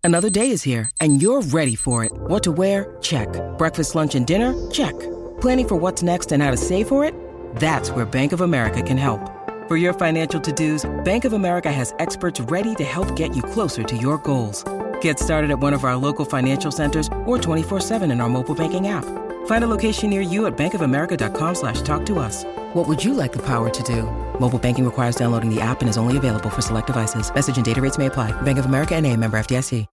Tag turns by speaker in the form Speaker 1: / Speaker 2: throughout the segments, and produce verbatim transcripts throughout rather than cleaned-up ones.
Speaker 1: Another day is here, and you're ready for it. What to wear? Check. Breakfast, lunch, and dinner? Check. Planning for what's next and how to save for it? That's where Bank of America can help. For your financial to-dos, Bank of America has experts ready to help get you closer to your goals. Get started at one of our local financial centers or twenty-four seven in our mobile banking app. Find a location near you at bankofamerica.com slash talk to us. What would you like the power to do? Mobile banking requires downloading the app and is only available for select devices. Message and data rates may apply. Bank of America N A, member F D I C.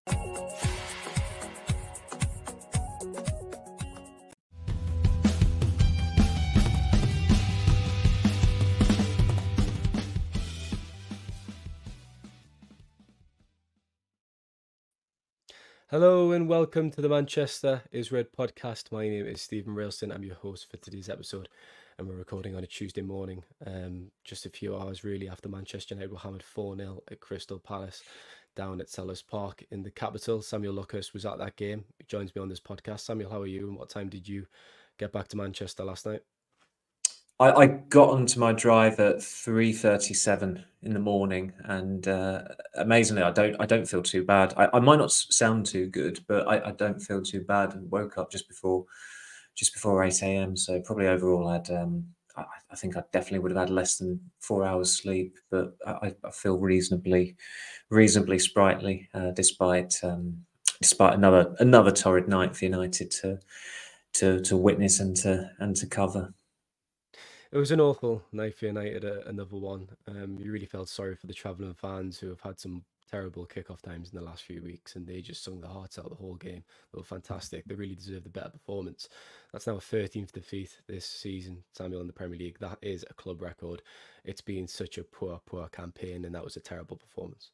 Speaker 2: Hello and welcome to the Manchester is Red podcast. My name is Stephen Railston. I'm your host for today's episode, and we're recording on a Tuesday morning, um, just a few hours really after Manchester United were hammered four nil at Crystal Palace down at Selhurst Park in the capital. Samuel Lucas was at that game. He joins me on this podcast. Samuel, how are you, and what time did you get back to Manchester last night?
Speaker 3: I, I got onto my drive at three thirty-seven in the morning, and uh, amazingly, I don't I don't feel too bad. I, I might not sound too good, but I, I don't feel too bad, and woke up just before just before eight a.m. So probably overall, I'd um, I, I think I definitely would have had less than four hours sleep, but I, I feel reasonably reasonably sprightly uh, despite um, despite another another torrid night for United to to to witness and to and to cover.
Speaker 2: It was an awful night for United, uh, another one. Um, you really felt sorry for the travelling fans who have had some terrible kickoff times in the last few weeks, and they just sung their hearts out the whole game. They were fantastic. They really deserved a better performance. That's now a thirteenth defeat this season, Samuel, in the Premier League. That is a club record. It's been such a poor, poor campaign, and that was a terrible performance.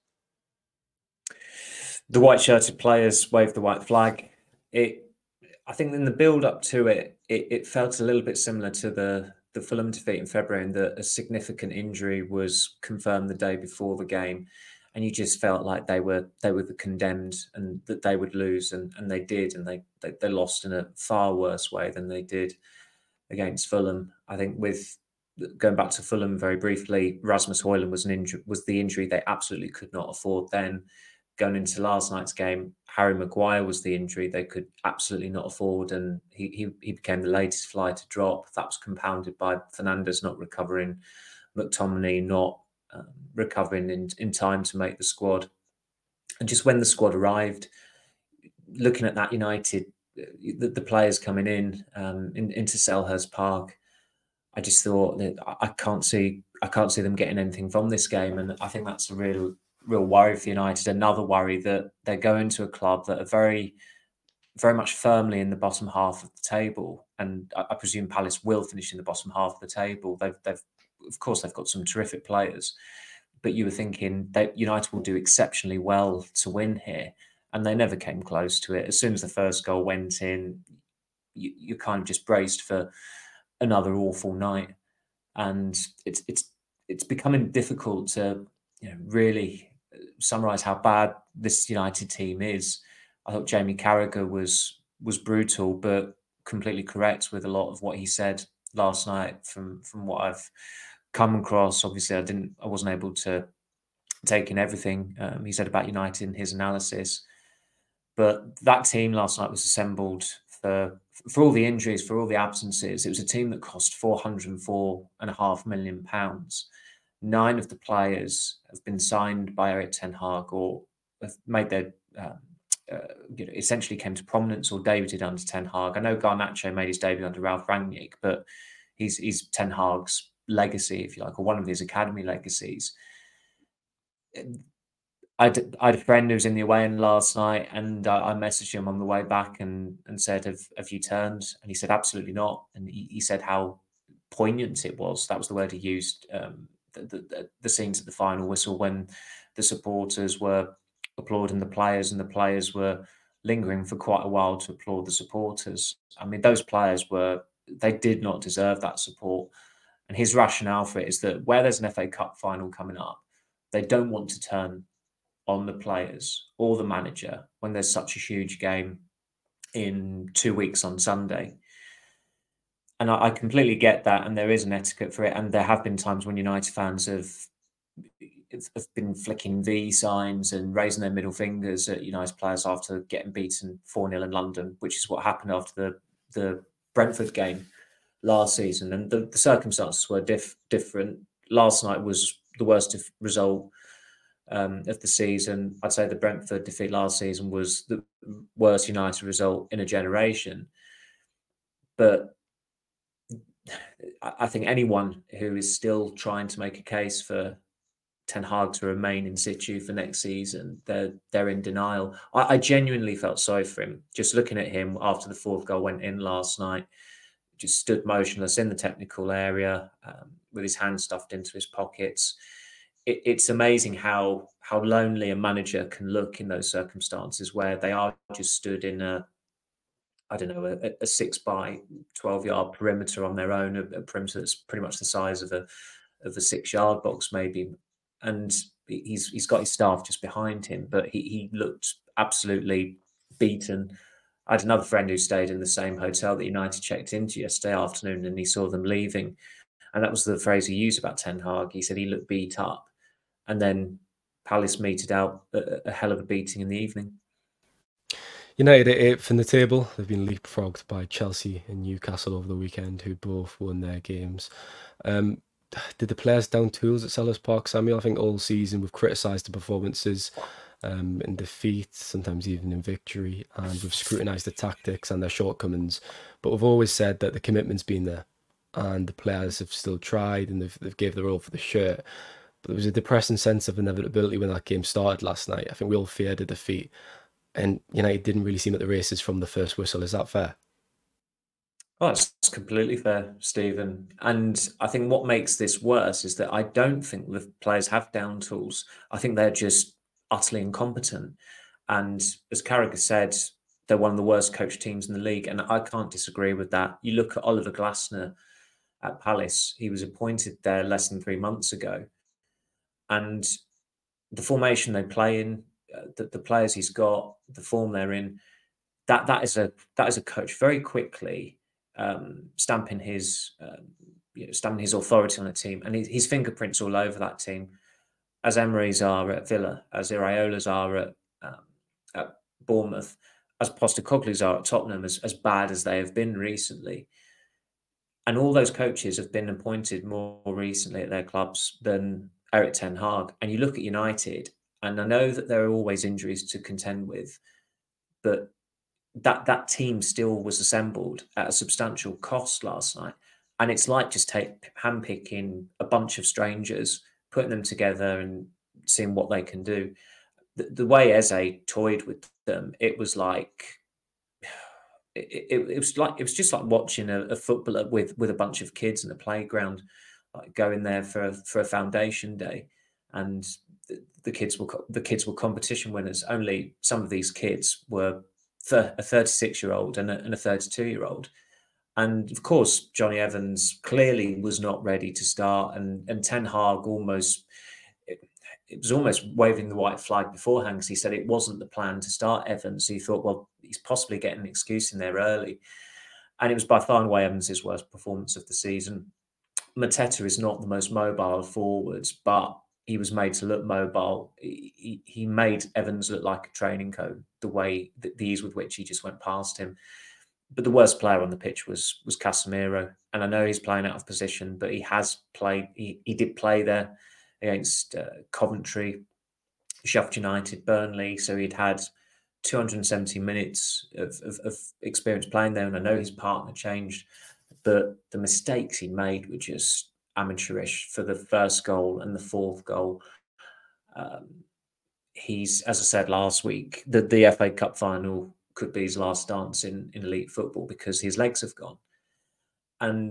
Speaker 3: The white-shirted players waved the white flag. It, I think, in the build-up to it, it, it felt a little bit similar to the the Fulham defeat in February, and that a significant injury was confirmed the day before the game, and you just felt like they were they were the condemned and that they would lose, and, and they did, and they, they they lost in a far worse way than they did against Fulham. I think with going back to Fulham very briefly, Rasmus Højlund was an injury was the injury they absolutely could not afford then. Going into last night's game, Harry Maguire was the injury they could absolutely not afford, and he he, he became the latest fly to drop. That was compounded by Fernandes not recovering, McTominay not um, recovering in, in time to make the squad. And just when the squad arrived, looking at that United, the, the players coming in, um, in into Selhurst Park, I just thought that I can't see I can't see them getting anything from this game, and I think that's a real real worry for United. Another worry that they're going to a club that are very, very much firmly in the bottom half of the table, and I, I presume Palace will finish in the bottom half of the table. They've, they've, of course, they've got some terrific players, but you were thinking that United will do exceptionally well to win here, and they never came close to it. As soon as the first goal went in, you, you're kind of just braced for another awful night, and it's it's it's becoming difficult to you know really summarize how bad this United team is. I thought Jamie Carragher was was brutal, but completely correct with a lot of what he said last night. From from what I've come across, obviously I didn't, I wasn't able to take in everything um, he said about United in his analysis, but that team last night was assembled for for all the injuries, for all the absences. It was a team that cost four hundred and four and a half million pounds. Nine of the players have been signed by Erik ten Hag or have made their, um, uh, you know, essentially came to prominence or debuted under Ten Hag. I know Garnacho made his debut under Ralf Rangnick, but he's, he's Ten Hag's legacy, if you like, or one of his academy legacies. I had, I had a friend who was in the away end last night, and I, I messaged him on the way back and, and said, have, have you turned? And he said, absolutely not. And he, he said how poignant it was. That was the word he used. Um, the, the, the scenes at the final whistle when the supporters were applauding the players and the players were lingering for quite a while to applaud the supporters. I mean, those players were, they did not deserve that support. And his rationale for it is that where there's an F A Cup final coming up, they don't want to turn on the players or the manager when there's such a huge game in two weeks on Sunday. And I, I completely get that, and there is an etiquette for it. And there have been times when United fans have have been flicking V signs and raising their middle fingers at United players after getting beaten four nil in London, which is what happened after the, the Brentford game last season. And the, the circumstances were diff, different. Last night was the worst result um, of the season. I'd say the Brentford defeat last season was the worst United result in a generation. But I think anyone who is still trying to make a case for Ten Hag to remain in situ for next season, they're they're in denial. I, I genuinely felt sorry for him. Just looking at him after the fourth goal went in last night, just stood motionless in the technical area um, with his hands stuffed into his pockets. It, it's amazing how how lonely a manager can look in those circumstances where they are just stood in a I don't know, a, a six by twelve yard perimeter on their own, a, a perimeter that's pretty much the size of a of a six yard box, maybe. And he's he's got his staff just behind him, but he, he looked absolutely beaten. I had another friend who stayed in the same hotel that United checked into yesterday afternoon, and he saw them leaving. And that was the phrase he used about Ten Hag. He said he looked beat up. And then Palace meted out a, a hell of a beating in the evening.
Speaker 2: United at eighth in the table. They've been leapfrogged by Chelsea and Newcastle over the weekend, who both won their games. Um, did the players down tools at Selhurst Park, Samuel? I think all season we've criticised the performances um, in defeat, sometimes even in victory, and we've scrutinised the tactics and their shortcomings. But we've always said that the commitment's been there, and the players have still tried, and they've, they've gave their all for the shirt. But there was a depressing sense of inevitability when that game started last night. I think we all feared a defeat. And United didn't really seem at the races from the first whistle. Is that fair?
Speaker 3: Oh, that's completely fair, Stephen. And I think what makes this worse is that I don't think the players have down tools. I think they're just utterly incompetent. And as Carragher said, they're one of the worst coached teams in the league. And I can't disagree with that. You look at Oliver Glasner at Palace. He was appointed there less than three months ago. And the formation they play in, uh, the, the players he's got, the form they're in, that that is a that is a coach very quickly um, stamping his um, you know, stamping his authority on a team, and his, his fingerprints all over that team, as Emery's are at Villa, as Iraola's are at um, at Bournemouth, as Postecoglou's are at Tottenham, as as bad as they have been recently. And all those coaches have been appointed more recently at their clubs than Erik Ten Hag. And you look at United, and I know that there are always injuries to contend with, but that that team still was assembled at a substantial cost last night. And it's like just take handpicking a bunch of strangers, putting them together and seeing what they can do. The, the way Eze toyed with them, it was like it, it, it was like it was just like watching a, a footballer with with a bunch of kids in the playground, like going there for a, for a foundation day, and the, the kids were the kids were competition winners. Only some of these kids were a thirty-six year old and a, and a thirty-two year old. And of course, Johnny Evans clearly was not ready to start. And, and Ten Hag almost, it, it was almost waving the white flag beforehand, because he said it wasn't the plan to start Evans. So he thought, well, he's possibly getting an excuse in there early. And it was by far and away Evans' worst performance of the season. Mateta is not the most mobile of forwards, but he was made to look mobile. He, he made Evans look like a training code, the way, the, the ease with which he just went past him. But the worst player on the pitch was was Casemiro. And I know he's playing out of position, but he has played, he, he did play there against uh, Coventry, Sheffield United, Burnley. So he'd had two hundred seventy minutes of, of, of experience playing there. And I know his partner changed, but the mistakes he made were just amateurish for the first goal and the fourth goal. Um, he's, as I said last week, the, the F A Cup final could be his last dance in, in elite football, because his legs have gone. And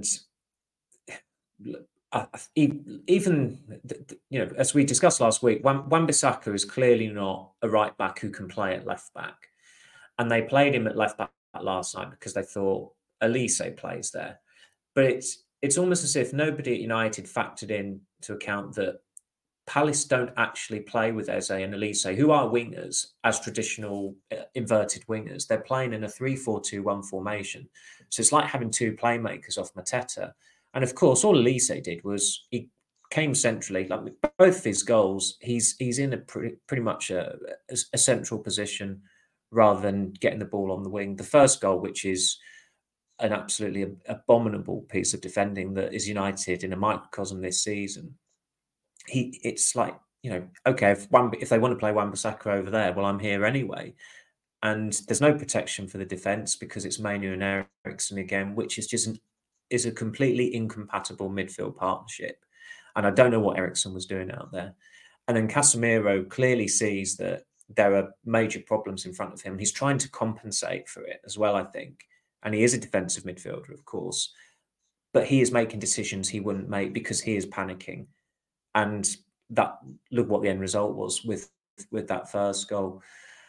Speaker 3: I, even, you know, as we discussed last week, Wan-Bissaka is clearly not a right back who can play at left back. And they played him at left back last night because they thought Elise plays there. But it's it's almost as if nobody at United factored in to account that Palace don't actually play with Eze and Elise, who are wingers, as traditional uh, inverted wingers. They're playing in a three four two one formation. So it's like having two playmakers off Mateta. And of course, all Elise did was he came centrally. Like both his goals, he's he's in a pretty pretty much a, a, a central position rather than getting the ball on the wing. The first goal, which is an absolutely abominable piece of defending that is United in a microcosm this season. He, it's like, you know, okay, if one, if they want to play Wan-Bissaka over there, well, I'm here anyway. And there's no protection for the defence because it's Mainoo and Eriksen again, which is just an, is a completely incompatible midfield partnership. And I don't know what Eriksen was doing out there. And then Casemiro clearly sees that there are major problems in front of him. He's trying to compensate for it as well, I think. And he is a defensive midfielder, of course. But he is making decisions he wouldn't make because he is panicking. And that, look what the end result was with, with that first goal.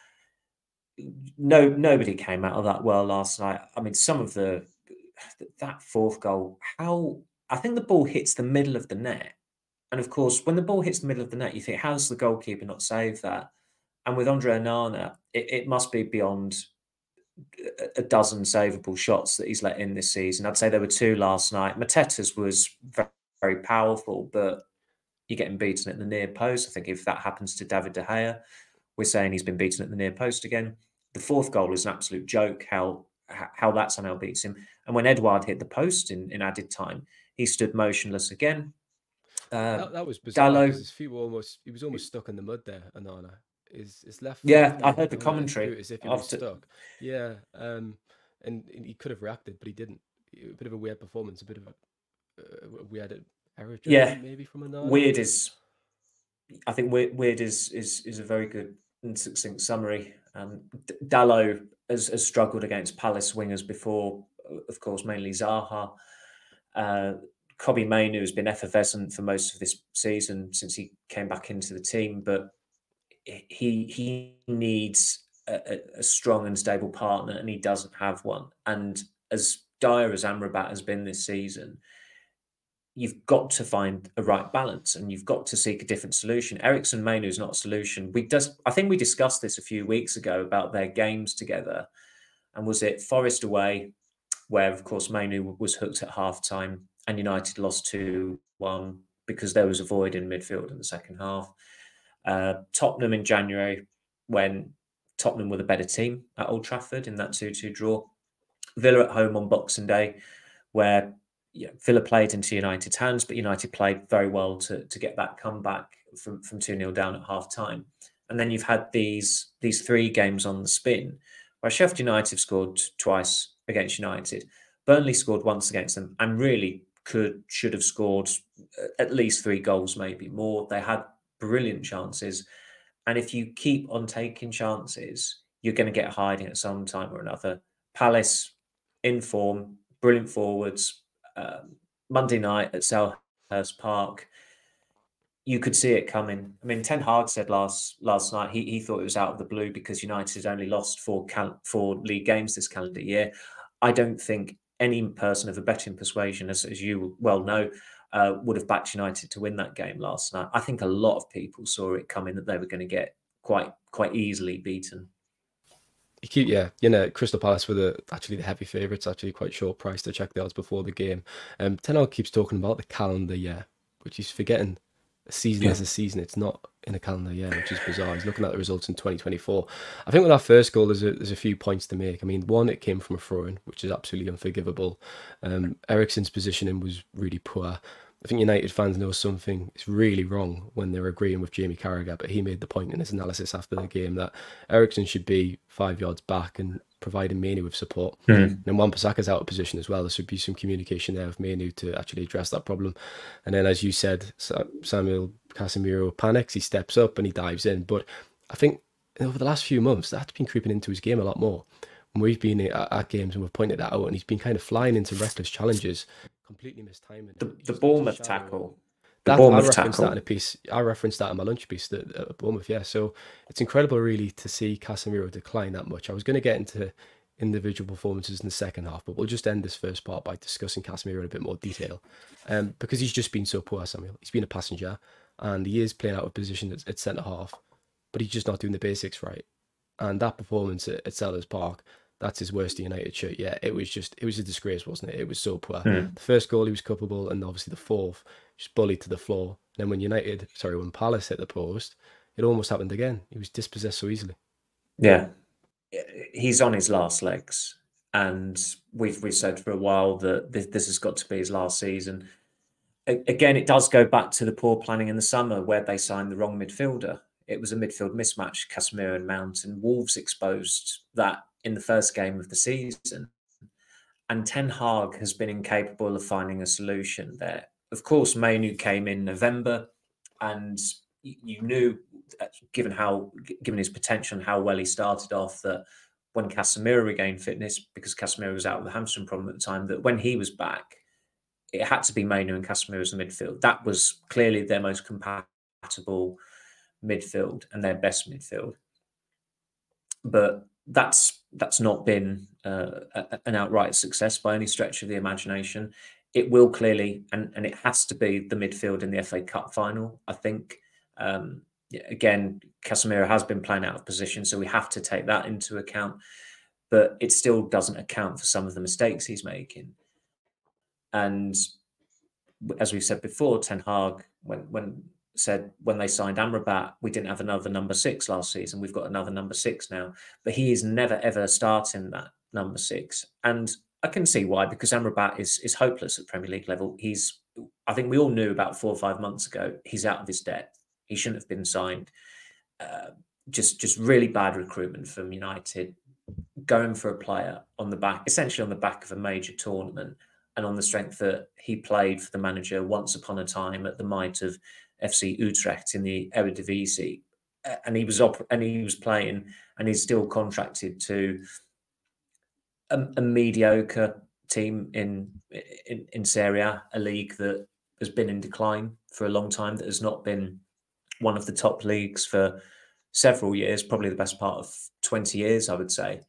Speaker 3: No, nobody came out of that well last night. I mean, some of the, that fourth goal, how, I think the ball hits the middle of the net. And of course, when the ball hits the middle of the net, you think, how's the goalkeeper not saved that? And with Andre Onana, it, it must be beyond a dozen savable shots that he's let in this season. I'd say there were two last night. Mateta's was very, very powerful, but you're getting beaten at the near post. I think if that happens to David De Gea, we're saying he's been beaten at the near post again. The fourth goal is an absolute joke, how how that somehow beats him. And when Edouard hit the post in, in added time, he stood motionless again.
Speaker 2: Uh, that, that was bizarre
Speaker 3: Dalot,
Speaker 2: because his feet were almost, he was almost stuck in the mud there, Onana. His, his left foot,
Speaker 3: yeah, I heard the commentary.
Speaker 2: As if he was stuck. Yeah, um, and, and he could have reacted, but he didn't. A bit of a weird performance, a bit of a, a weird error,
Speaker 3: yeah,
Speaker 2: maybe from Onana.
Speaker 3: Weird is, I think weird, weird is, is is a very good and succinct summary. Um, Dalot has, has struggled against Palace wingers before, of course, mainly Zaha. Uh, Kobbie Mainoo has been effervescent for most of this season since he came back into the team, but he he needs a, a strong and stable partner, and he doesn't have one. And as dire as Amrabat has been this season, you've got to find a right balance, and you've got to seek a different solution. Eriksen Mainoo is not a solution. We just, I think we discussed this a few weeks ago about their games together, and was it Forest away, where of course Mainoo was hooked at half time, and United lost two one because there was a void in midfield in the second half. Uh, Tottenham in January, when Tottenham were the better team at Old Trafford in that two two draw. Villa at home on Boxing Day, where yeah, Villa played into United's hands, but United played very well to, to get that comeback from, from two nil down at half time. And then you've had these, these three games on the spin, where Sheffield United scored twice against United, Burnley scored once against them, and really could should have scored at least three goals, maybe more. They had brilliant chances. And if you keep on taking chances, you're going to get hiding at some time or another. Palace in form, brilliant forwards. Um, Monday night at Selhurst Park, you could see it coming. I mean, Ten Hag said last last night he, he thought it was out of the blue because United only lost four cal- four league games this calendar year. I don't think any person of a betting persuasion, as, as you well know, uh, would have backed United to win that game last night. I think a lot of people saw it coming that they were going to get quite quite easily beaten.
Speaker 2: You keep, yeah, you know, Crystal Palace were the actually the heavy favourites, actually quite short price to check the odds before the game. Um, Ten Hag keeps talking about the calendar year, which he's forgetting. A season yeah. as a season, it's not in a calendar year, which is bizarre. He's looking at the results in twenty twenty-four. I think with that first goal, there's a, there's a few points to make. I mean, one, it came from a throw-in, which is absolutely unforgivable. Um, Eriksen's positioning was really poor. I think United fans know something is really wrong when they're agreeing with Jamie Carragher, but he made the point in his analysis after the game that Eriksen should be five yards back and providing Mainoo with support. Mm. And Wan-Bissaka's out of position as well. There should be some communication there with Mainoo to actually address that problem. And then, as you said, Samuel Casemiro panics, he steps up and he dives in. But I think over the last few months, that's been creeping into his game a lot more. When we've been at, at games and we've pointed that out, and he's been kind of flying into reckless challenges, completely missed timing.
Speaker 3: The, the Bournemouth tackle.
Speaker 2: The that, Bournemouth I referenced tackle. that in a piece. I referenced that in my lunch piece at, at Bournemouth. Yeah, so it's incredible, really, to see Casemiro decline that much. I was going to get into individual performances in the second half, but we'll just end this first part by discussing Casemiro in a bit more detail, um, because he's just been so poor. Samuel, he's been a passenger, and he is playing out of position at, at centre half, but he's just not doing the basics right. And that performance at, at Selhurst Park, that's his worst United shirt. Yeah, it was just, it was a disgrace, wasn't it? It was so poor. Mm. The first goal, he was culpable, and obviously the fourth, just bullied to the floor. And then when United, sorry, when Palace hit the post, it almost happened again. He was dispossessed so easily.
Speaker 3: Yeah, he's on his last legs, and we've we've said for a while that this, this has got to be his last season. A- again, it does go back to the poor planning in the summer where they signed the wrong midfielder. It was a midfield mismatch, Casemiro and Mount, and Wolves exposed that in the first game of the season. And Ten Hag has been incapable of finding a solution there. Of course, Mainu came in November, and you knew, given how, given his potential and how well he started off, that when Casemiro regained fitness, because Casemiro was out with a hamstring problem at the time, that when he was back, it had to be Mainu and Casemiro as the midfield. That was clearly their most compatible midfield and their best midfield. But that's that's not been uh, a, an outright success by any stretch of the imagination. It will clearly, and, and it has to be the midfield in the F A Cup final, I think. Um, again, Casemiro has been playing out of position, so we have to take that into account. But it still doesn't account for some of the mistakes he's making. And as we've said before, Ten Hag, when when said when they signed Amrabat, we didn't have another number six last season. We've got another number six now, but he is never ever starting that number six, and I can see why, because Amrabat is is hopeless at Premier League level. He's, I think we all knew about four or five months ago, he's out of his depth. He shouldn't have been signed. Uh, just just really bad recruitment from United, going for a player on the back, essentially on the back of a major tournament, and on the strength that he played for the manager once upon a time at the might of F C Utrecht in the Eredivisie, and he was op- and he was playing, and he's still contracted to a, a mediocre team in, in in Serie A, a league that has been in decline for a long time, that has not been one of the top leagues for several years, probably the best part of twenty years, I would say.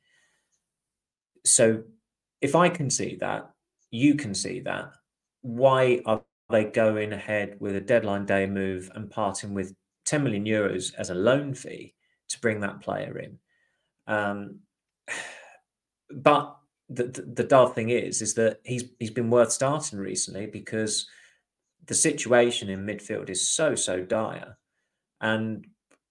Speaker 3: So if I can see that, you can see that, why are they going ahead with a deadline day move and parting with ten million euros as a loan fee to bring that player in? Um, but the, the, the dull thing is, is that he's he's been worth starting recently, because the situation in midfield is so, so dire. And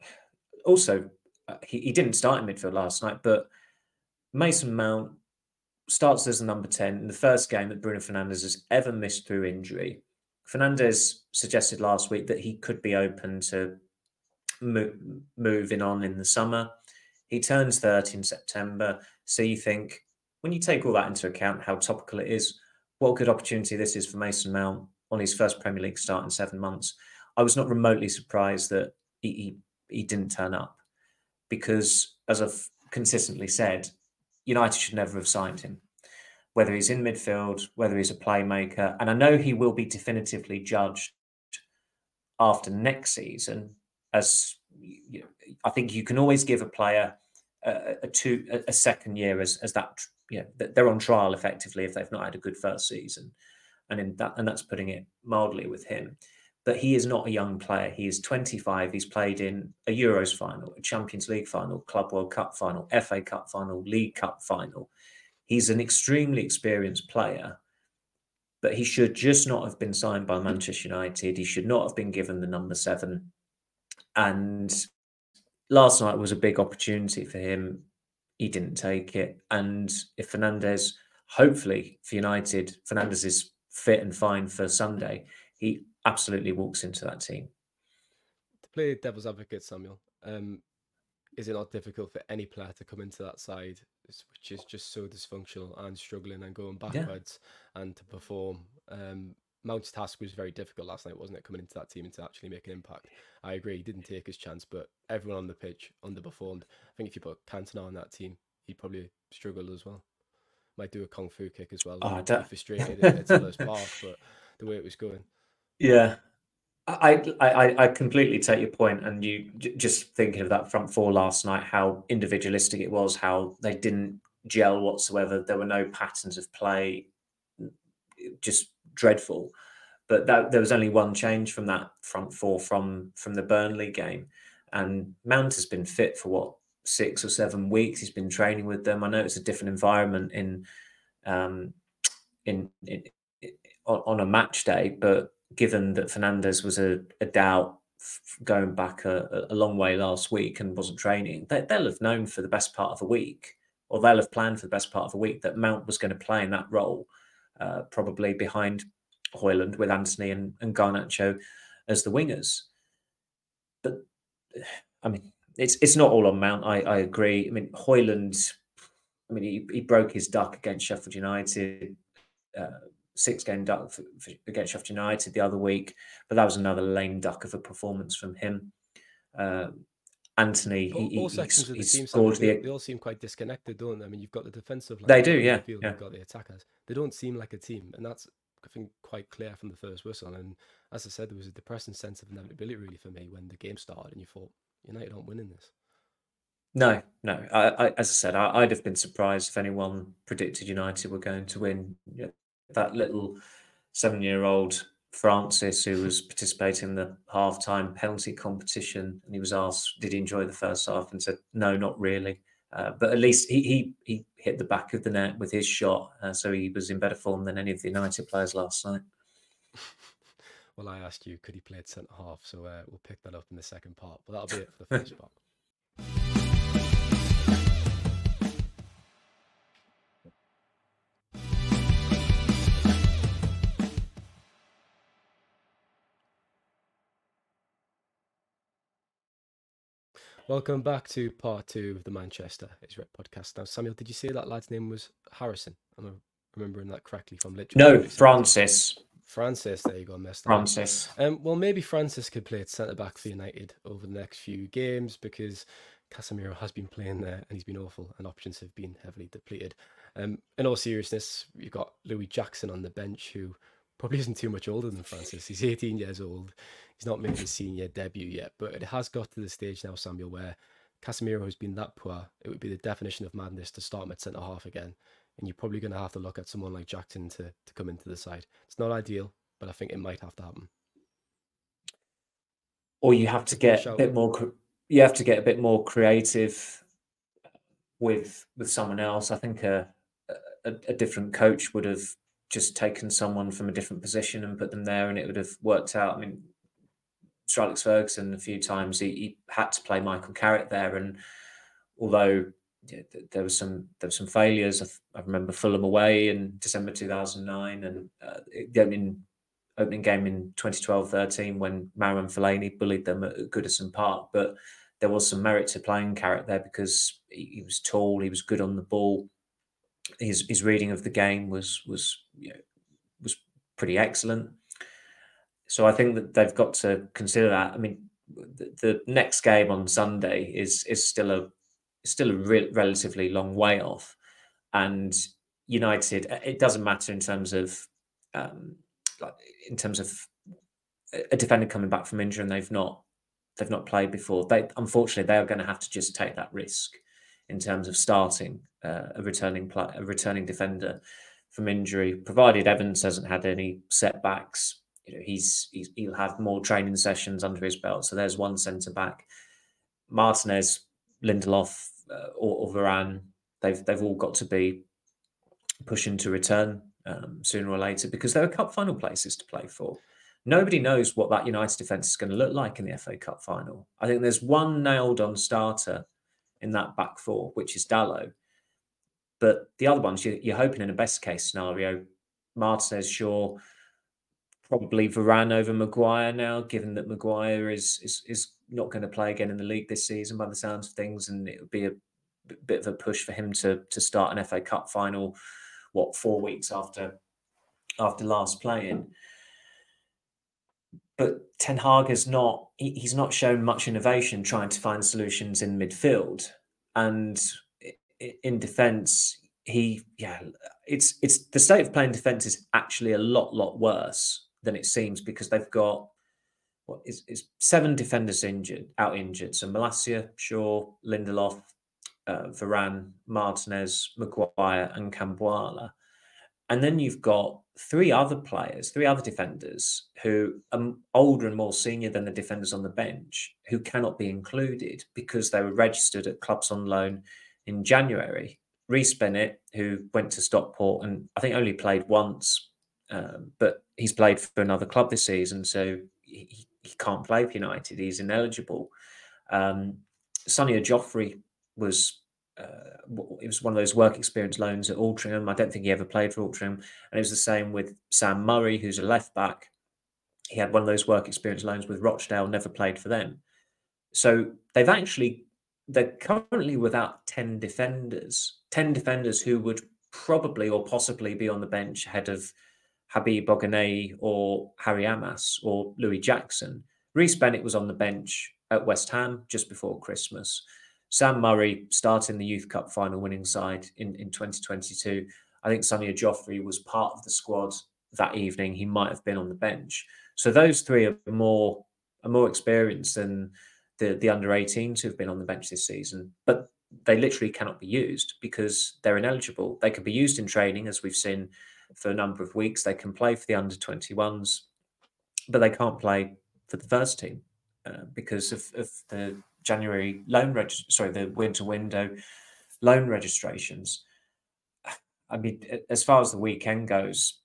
Speaker 3: also, uh, he, he didn't start in midfield last night, but Mason Mount starts as a number ten in the first game that Bruno Fernandes has ever missed through injury. Fernandes suggested last week that he could be open to mo- moving on in the summer. He turns thirty in September. So you think, when you take all that into account, how topical it is, what a good opportunity this is for Mason Mount on his first Premier League start in seven months. I was not remotely surprised that he, he, he didn't turn up, because, as I've consistently said, United should never have signed him, whether he's in midfield, whether he's a playmaker. And I know he will be definitively judged after next season, as you know, I think you can always give a player a, a two a second year as as that, you know, they're on trial effectively if they've not had a good first season, and in that and that's putting it mildly with him. But he is not a young player. He is twenty-five. He's played in a Euros final, a Champions League final, Club World Cup final, F A Cup final, League Cup final. He's an extremely experienced player, but he should just not have been signed by Manchester United. He should not have been given the number seven. And last night was a big opportunity for him. He didn't take it. And if Fernandes, hopefully for United, Fernandes is fit and fine for Sunday, he absolutely walks into that team.
Speaker 2: To play devil's advocate, Samuel, um, is it not difficult for any player to come into that side, which is just so dysfunctional and struggling and going backwards, yeah. and to perform? Um, Mount's task was very difficult last night, wasn't it? Coming into that team and to actually make an impact. I agree, he didn't take his chance, but everyone on the pitch underperformed. I think if you put Cantona on that team, he'd probably struggle as well. Might do a kung fu kick as well.
Speaker 3: Oh,
Speaker 2: be frustrated at Selhurst Park, but the way it was going.
Speaker 3: Yeah. I, I I completely take your point, and you j- just thinking of that front four last night, how individualistic it was, how they didn't gel whatsoever. There were no patterns of play, just dreadful. But that, there was only one change from that front four from from the Burnley game, and Mount has been fit for what, six or seven weeks. He's been training with them. I know it's a different environment in um in, in, in on, on a match day, but given that Fernandes was a, a doubt going back a, a long way last week and wasn't training, they, they'll have known for the best part of a week, or they'll have planned for the best part of a week, that Mount was going to play in that role, uh, probably behind Højlund with Antony and, and Garnacho as the wingers. But I mean, it's it's not all on Mount. I, I agree. I mean, Højlund, I mean, he, he broke his duck against Sheffield United, uh, six game duck for, for, against Sheffield United the other week, but that was another lame duck of a performance from him. Uh, Antony,
Speaker 2: all,
Speaker 3: he,
Speaker 2: all
Speaker 3: he,
Speaker 2: sections
Speaker 3: he,
Speaker 2: of the team,
Speaker 3: scored
Speaker 2: Sam, they,
Speaker 3: the.
Speaker 2: they all seem quite disconnected, don't they? I mean, you've got the defensive line,
Speaker 3: They do, yeah,
Speaker 2: the midfield,
Speaker 3: yeah.
Speaker 2: You've got the attackers. They don't seem like a team, and that's, I think, quite clear from the first whistle. And as I said, there was a depressing sense of inevitability, really, for me when the game started, and you thought, United aren't winning this.
Speaker 3: No, no. I, I, as I said, I, I'd have been surprised if anyone predicted United were going to win. You know, that little seven-year-old Francis, who was participating in the half-time penalty competition, and he was asked, did he enjoy the first half, and said, no, not really. Uh, but at least he, he he hit the back of the net with his shot, uh, so he was in better form than any of the United players last night.
Speaker 2: Well, I asked you, could he play at centre half? So uh, we'll pick that up in the second part. But that'll be it for the first part. Welcome back to part two of the Manchester is Red podcast. Now, Samuel, did you say that lad's name was Harrison? I'm remembering that correctly from literally.
Speaker 3: No, Francis.
Speaker 2: Francis, there you go, messed up.
Speaker 3: Francis.
Speaker 2: Um, well, maybe Francis could play at centre back for United over the next few games because Casemiro has been playing there and he's been awful and options have been heavily depleted. Um, in all seriousness, you've got Louis Jackson on the bench who probably isn't too much older than Francis. He's eighteen years old. He's not made his senior debut yet, but it has got to the stage now, Samuel, where Casemiro has been that poor. It would be the definition of madness to start him at centre half again. And you're probably going to have to look at someone like Jackson to, to come into the side. It's not ideal, but I think it might have to happen.
Speaker 3: Or you have to get a bit more. You have to get a bit more creative with with someone else. I think a a, a different coach would have just taken someone from a different position and put them there, and it would have worked out. I mean, Sir Alex Ferguson a few times he, he had to play Michael Carrick there, and although yeah, there was some there were some failures, I, I remember Fulham away in December two thousand nine, and uh, the opening opening game in twenty twelve thirteen when Marouane Fellaini bullied them at Goodison Park, but there was some merit to playing Carrick there because he, he was tall, he was good on the ball, his his reading of the game was was you know, was pretty excellent. So I think that they've got to consider that. I mean, the, the next game on Sunday is is still a still a re- relatively long way off, and United. It doesn't matter in terms of um, like in terms of a defender coming back from injury and they've not they've not played before. They unfortunately they are going to have to just take that risk in terms of starting uh, a returning play, a returning defender from injury, provided Evans hasn't had any setbacks. You know, he's, he's he'll have more training sessions under his belt. So there's one centre back. Martinez, Lindelof, uh, or, or Varane, they've they've all got to be pushing to return um, sooner or later because there are cup final places to play for. Nobody knows what that United defence is going to look like in the F A Cup final. I think there's one nailed on starter in that back four, which is Dalot. But the other ones, you're, you're hoping in a best case scenario, Martinez, Shaw, probably Varane over Maguire now, given that Maguire is is is not going to play again in the league this season by the sounds of things, and it would be a b- bit of a push for him to to start an F A Cup final, what, four weeks after after last playing. But Ten Hag has not, he, he's not shown much innovation trying to find solutions in midfield. And in defence, he, yeah, it's it's the state of playing defence is actually a lot, lot worse than it seems because they've got, what is, is seven defenders injured, out injured. So Malacia, Shaw, Lindelof, uh, Varane, Martinez, Maguire, and Camboala. And then you've got three other players, three other defenders who are older and more senior than the defenders on the bench who cannot be included because they were registered at clubs on loan in January. Reece Bennett, who went to Stockport and I think only played once, um, but he's played for another club this season, so he, he can't play for United. He's ineligible. Um, Sonia Joffrey was uh, it was one of those work experience loans at Altrincham. I don't think he ever played for Altrincham, and it was the same with Sam Murray, who's a left back. He had one of those work experience loans with Rochdale, never played for them. So they've actually they're currently without ten defenders, ten defenders who would probably or possibly be on the bench ahead of Habib Boganei or Harry Amas or Louis Jackson. Reece Bennett was on the bench at West Ham just before Christmas. Sam Murray starting the Youth Cup final winning side in, in twenty twenty-two. I think Sonia Joffrey was part of the squad that evening. He might have been on the bench. So those three are more are more experienced than the, the under eighteens who've been on the bench this season. But they literally cannot be used because they're ineligible. They can be used in training, as we've seen for a number of weeks. They can play for the under twenty-ones, but they can't play for the first team uh, because of, of the January loan reg- sorry, the winter window loan registrations. I mean, as far as the weekend goes,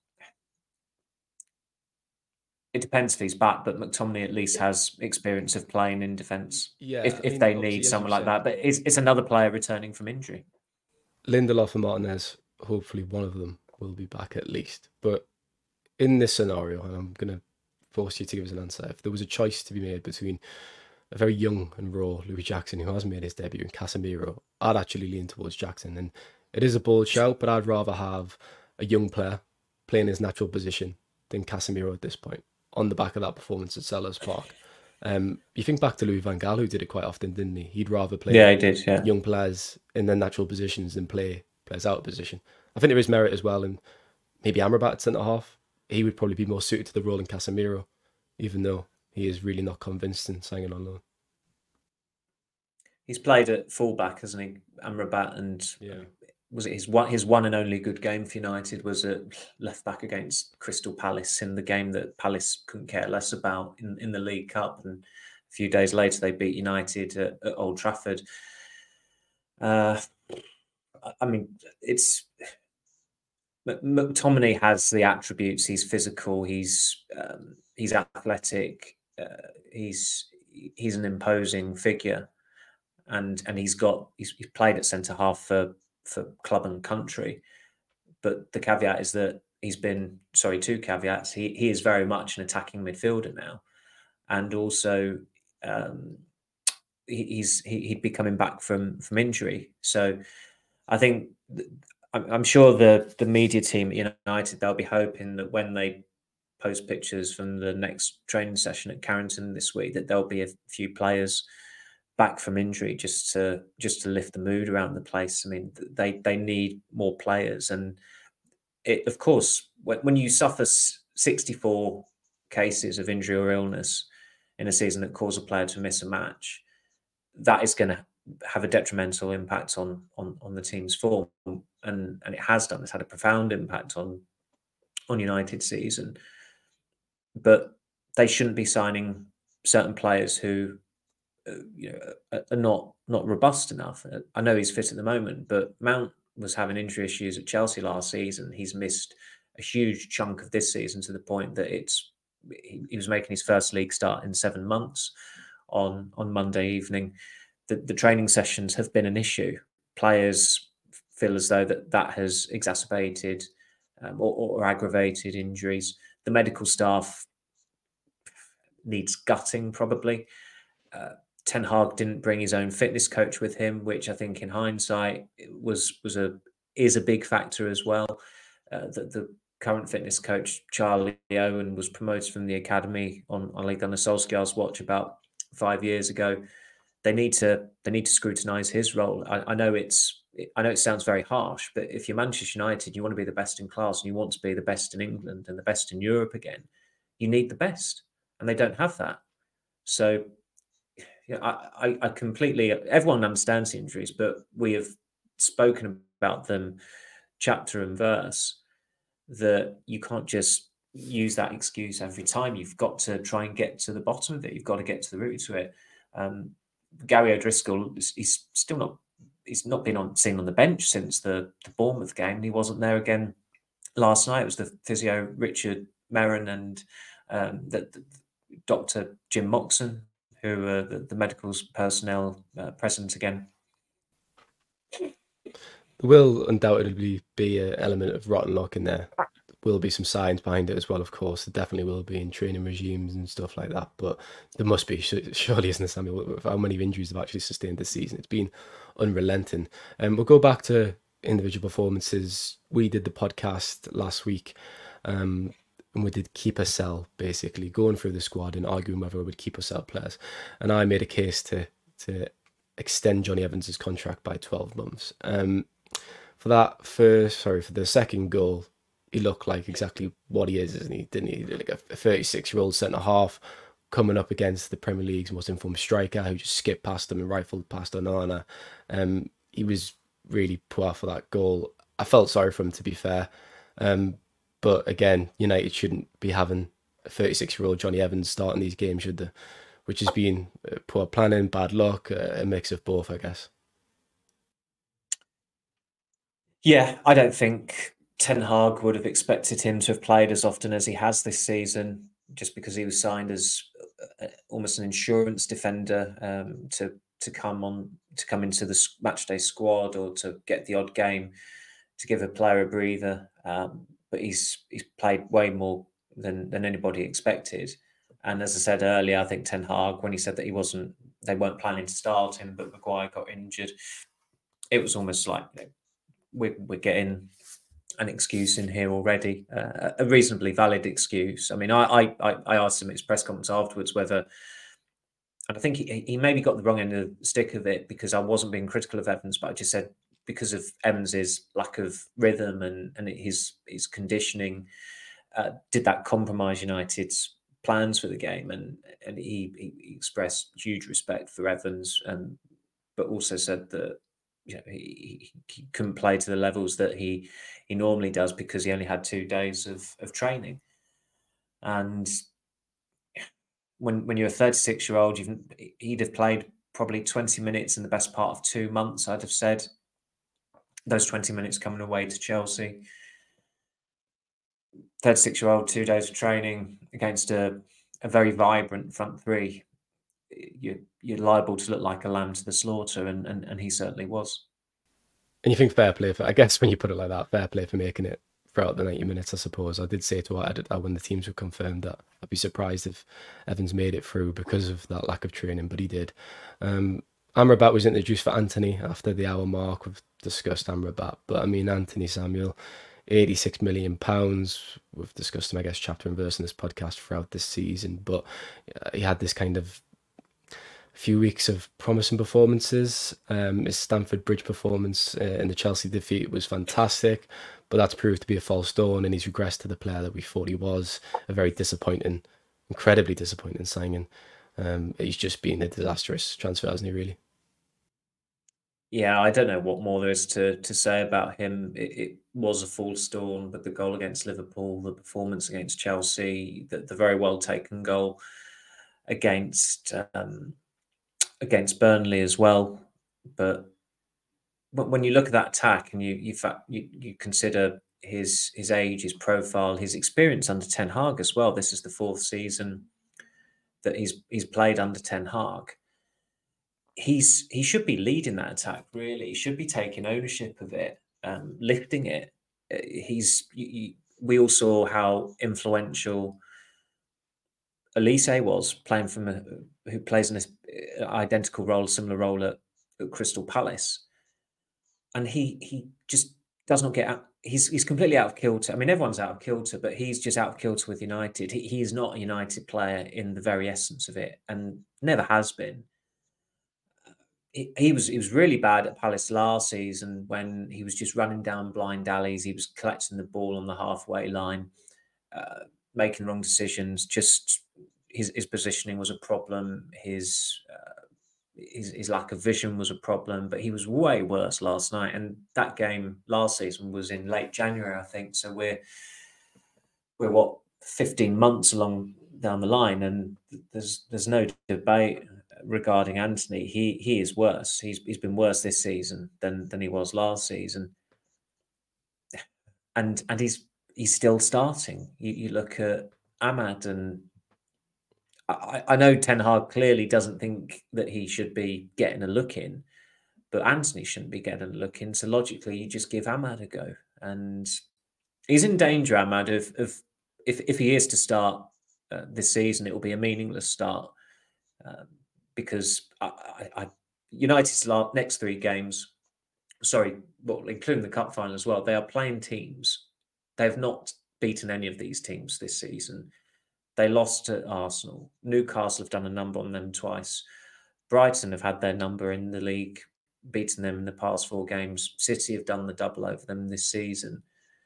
Speaker 3: it depends if he's back, but McTominay at least has experience of playing in defence.
Speaker 2: Yeah,
Speaker 3: if
Speaker 2: I
Speaker 3: if
Speaker 2: mean,
Speaker 3: they
Speaker 2: obviously,
Speaker 3: need
Speaker 2: as
Speaker 3: someone
Speaker 2: you've
Speaker 3: like
Speaker 2: said,
Speaker 3: that, but it's it's another player returning from injury.
Speaker 2: Lindelof and Martinez, hopefully one of them will be back at least. But in this scenario, and I'm going to force you to give us an answer, if there was a choice to be made between a very young and raw Louis Jackson, who has made his debut, and Casemiro, I'd actually lean towards Jackson. And it is a bold shout, but I'd rather have a young player playing his natural position than Casemiro at this point, on the back of that performance at Sellers Park. Um, you think back to Louis van Gaal, who did it quite often, didn't he? He'd rather play
Speaker 3: Yeah, he did. Yeah,
Speaker 2: young players in their natural positions than play players out of position. I think there is merit as well, and maybe Amrabat at centre half. He would probably be more suited to the role than Casemiro, even though he is really not convinced in signing on loan.
Speaker 3: he's played at fullback, hasn't he? Amrabat, and
Speaker 2: Yeah.
Speaker 3: I mean, was it his one his one and only good game for United was at left back against Crystal Palace in the game that Palace couldn't care less about in, in the League Cup, and a few days later they beat United at, at Old Trafford. Uh, I mean, it's McTominay has the attributes. He's physical. He's um, he's athletic. Uh, he's he's an imposing figure, and and he's got he's, he's played at centre half for for club and country. But the caveat is that he's been sorry two caveats. He he is very much an attacking midfielder now, and also um, he, he's he, he'd be coming back from from injury. So I think. Th- I'm sure the the media team at United, they'll be hoping that when they post pictures from the next training session at Carrington this week, that there'll be a few players back from injury just to just to lift the mood around the place. I mean, they they need more players, and it of course when, when you suffer sixty-four cases of injury or illness in a season that cause a player to miss a match, that is going to have a detrimental impact on on on the team's form, and and it has done. It's had a profound impact on on United's season. But they shouldn't be signing certain players who, uh, you know, are not not robust enough. I know he's fit at the moment, but Mount was having injury issues at Chelsea last season. He's missed a huge chunk of this season to the point that it's he, he was making his first league start in seven months on on Monday evening. The, the training sessions have been an issue. Players feel as though that that has exacerbated um, or, or aggravated injuries. The medical staff needs gutting, probably. Uh, Ten Hag didn't bring his own fitness coach with him, which I think, in hindsight, was was a is a big factor as well. Uh, the, the current fitness coach, Charlie Owen, was promoted from the academy on Ole Gunnar Solskjaer's watch about five years ago. They need to they need to scrutinise his role. I, I know it's I know it sounds very harsh, but if you're Manchester United, you want to be the best in class and you want to be the best in England and the best in Europe again, you need the best, and they don't have that. So, yeah, I, I, I completely. Everyone understands the injuries, but we have spoken about them chapter and verse. That you can't just use that excuse every time. You've got to try and get to the bottom of it. You've got to get to the root to it. Um, Gary O'Driscoll, he's still not, he's not been on seen on the bench since the, the Bournemouth game. He wasn't there again last night. It was the physio Richard Merrin and um, the, the Doctor Jim Moxon, who are the, the medical personnel uh, present again.
Speaker 2: There will undoubtedly be an element of rotten luck in there. There will be some science behind it as well, of course. There definitely will be in training regimes and stuff like that. But there must be, surely, isn't there, Samuel, with how many injuries they've actually sustained this season? It's been unrelenting. And um, we'll go back to individual performances. We did the podcast last week, um, and we did keeper sell, basically, going through the squad and arguing whether we would keep or sell players. And I made a case to to extend Jonny Evans' contract by twelve months. Um, for that first, sorry, for the second goal, he looked like exactly what he is, isn't he? Didn't he? Like a thirty-six-year-old centre half coming up against the Premier League's most informed striker who just skipped past him and rifled past Onana. Um, he was really poor for that goal. I felt sorry for him, to be fair. Um, but again, United shouldn't be having a thirty-six-year-old Jonny Evans starting these games, should they? Which has been poor planning, bad luck, a mix of both, I guess.
Speaker 3: Yeah, I don't think Ten Hag would have expected him to have played as often as he has this season, just because he was signed as almost an insurance defender um, to to come on to come into the matchday squad or to get the odd game to give a player a breather. Um, but he's he's played way more than than anybody expected. And as I said earlier, I think Ten Hag, when he said that he wasn't, they weren't planning to start him, but Maguire got injured, it was almost like, you know, we're, we're getting an excuse in here already, uh, a reasonably valid excuse. I mean, I, I I asked him at his press conference afterwards whether, and I think he, he maybe got the wrong end of the stick of it, because I wasn't being critical of Evans, but I just said because of Evans' lack of rhythm and, and his, his conditioning, uh, did that compromise United's plans for the game? And and he, he expressed huge respect for Evans, and but also said that, you know, he, he couldn't play to the levels that he he normally does because he only had two days of of training. And when when you're a thirty-six year old, you've he'd have played probably twenty minutes in the best part of two months. I'd have said those twenty minutes coming away to Chelsea. thirty-six year old, two days of training against a, a very vibrant front three. You, you're liable to look like a lamb to the slaughter, and, and, and he certainly was.
Speaker 2: And you think fair play for, I guess when you put it like that, fair play for making it throughout the ninety minutes, I suppose. I did say to our editor when the teams were confirmed that I'd be surprised if Evans made it through because of that lack of training, but he did. Um, Amrabat was introduced for Antony after the hour mark. We've discussed Amrabat, but I mean, Anthony Samuel, eighty-six million pounds. We've discussed him, I guess, chapter and verse in this podcast throughout this season, but he had this kind of few weeks of promising performances. Um, his Stamford Bridge performance uh, in the Chelsea defeat was fantastic, but that's proved to be a false dawn, and he's regressed to the player that we thought he was. A very disappointing, incredibly disappointing signing. Um, he's just been a disastrous transfer, hasn't he, really?
Speaker 3: Yeah, I don't know what more there is to, to say about him. It, it was a false dawn, but the goal against Liverpool, the performance against Chelsea, the, the very well taken goal against um, against Burnley as well. But but when you look at that attack and you you you, you consider his his age, his profile, his experience under Ten Hag as well. This is the fourth season that he's he's played under Ten Hag. He's he should be leading that attack. Really, he should be taking ownership of it, um, lifting it. He's you, you, we all saw how influential Elise was, playing from a, who plays an identical role, similar role at, at Crystal Palace, and he he just does not get out. He's he's completely out of kilter. I mean, everyone's out of kilter, but he's just out of kilter with United. He, he is not a United player in the very essence of it, and never has been. He, he was he was really bad at Palace last season when he was just running down blind alleys. He was collecting the ball on the halfway line, uh, making wrong decisions. Just his his positioning was a problem. His, uh, his his lack of vision was a problem. But he was way worse last night. And that game last season was in late January, I think. So we're we're what fifteen months along down the line, and there's there's no debate regarding Antony. He he is worse. He's he's been worse this season than than he was last season. And and he's he's still starting. You, you look at Ahmad, and I, I know Ten Hag clearly doesn't think that he should be getting a look in, but Antony shouldn't be getting a look in. So logically, you just give Ahmad a go, and he's in danger, Ahmad, of, of if if he is to start uh, this season, it will be a meaningless start um, because I, I, I, United's last, next three games, sorry, well, including the cup final as well, they are playing teams. They have not beaten any of these teams this season. They lost to Arsenal. Newcastle have done a number on them twice. Brighton have had their number in the league, beaten them in the past four games. City have done the double over them this season.